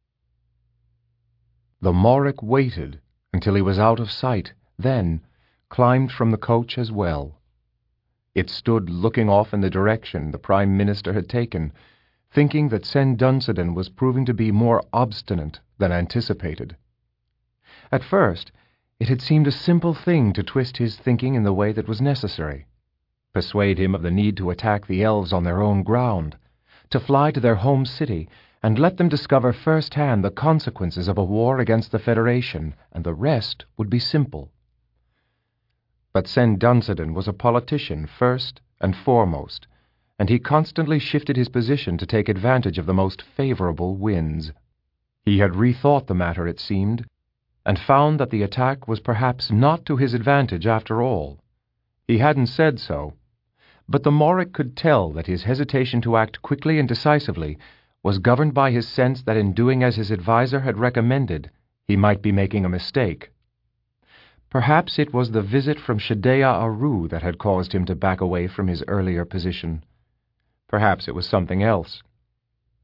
The Morrick waited until he was out of sight, then climbed from the coach as well. It stood looking off in the direction the Prime Minister had taken, thinking that Sen Dunstan was proving to be more obstinate than anticipated. At first, it had seemed a simple thing to twist his thinking in the way that was necessary. Persuade him of the need to attack the elves on their own ground, to fly to their home city, and let them discover firsthand the consequences of a war against the Federation, and the rest would be simple. But Sen Dunstan was a politician first and foremost, and he constantly shifted his position to take advantage of the most favorable winds. He had rethought the matter, it seemed, and found that the attack was perhaps not to his advantage after all. He hadn't said so, but the Morrick could tell that his hesitation to act quickly and decisively was governed by his sense that in doing as his adviser had recommended, he might be making a mistake. Perhaps it was the visit from Shedea Aru that had caused him to back away from his earlier position. Perhaps it was something else.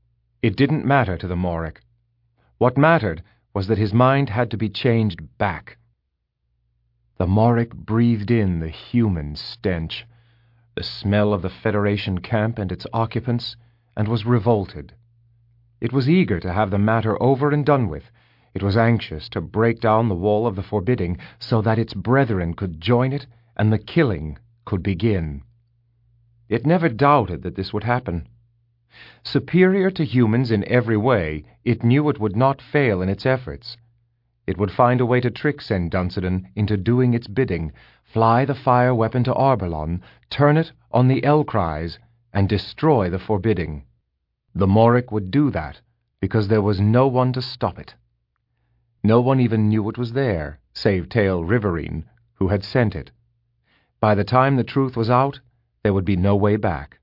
It didn't matter to the Morric. What mattered was that his mind had to be changed back. The Morric breathed in the human stench, the smell of the Federation camp and its occupants, and was revolted. It was eager to have the matter over and done with. It was anxious to break down the wall of the forbidding so that its brethren could join it and the killing could begin. It never doubted that this would happen. Superior to humans in every way, it knew it would not fail in its efforts. It would find a way to trick Sen Dunstan into doing its bidding, fly the fire weapon to Arbeloon, turn it on the Elcries, and destroy the forbidding. The Morric would do that because there was no one to stop it. No one even knew it was there, save Tail Riverine, who had sent it. By the time the truth was out, there would be no way back.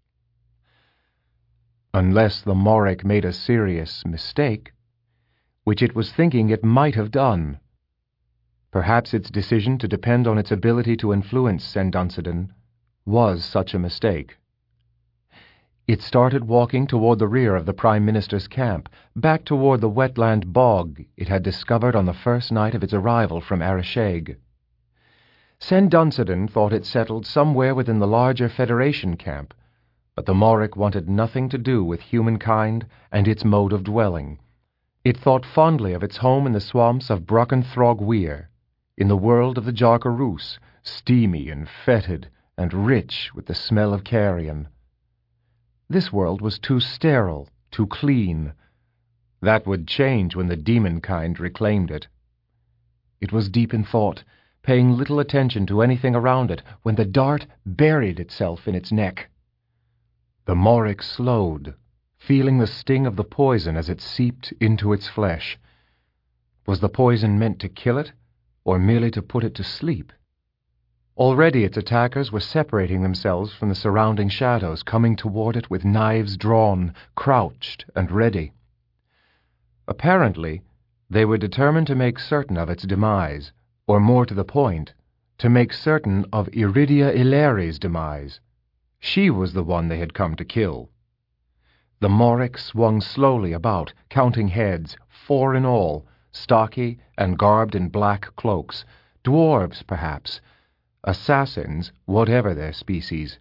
Unless the Morric made a serious mistake, which it was thinking it might have done. Perhaps its decision to depend on its ability to influence Sen Dunstan was such a mistake. It started walking toward the rear of the Prime Minister's camp, back toward the wetland bog it had discovered on the first night of its arrival from Arisheg. Sen Dunstan thought it settled somewhere within the larger Federation camp, but the Morric wanted nothing to do with humankind and its mode of dwelling. It thought fondly of its home in the swamps of Brockenthroag Weir, in the world of the Jarkaroos, steamy and fetid and rich with the smell of carrion. This world was too sterile, too clean. That would change when the demon kind reclaimed it. It was deep in thought, paying little attention to anything around it, when the dart buried itself in its neck. The Morric slowed, feeling the sting of the poison as it seeped into its flesh. Was the poison meant to kill it, or merely to put it to sleep? Already its attackers were separating themselves from the surrounding shadows, coming toward it with knives drawn, crouched and ready. Apparently, they were determined to make certain of its demise, or more to the point, to make certain of Iridia Illyri's demise. She was the one they had come to kill. The Morric swung slowly about, counting heads, four in all, stocky and garbed in black cloaks, dwarves perhaps, assassins, whatever their species.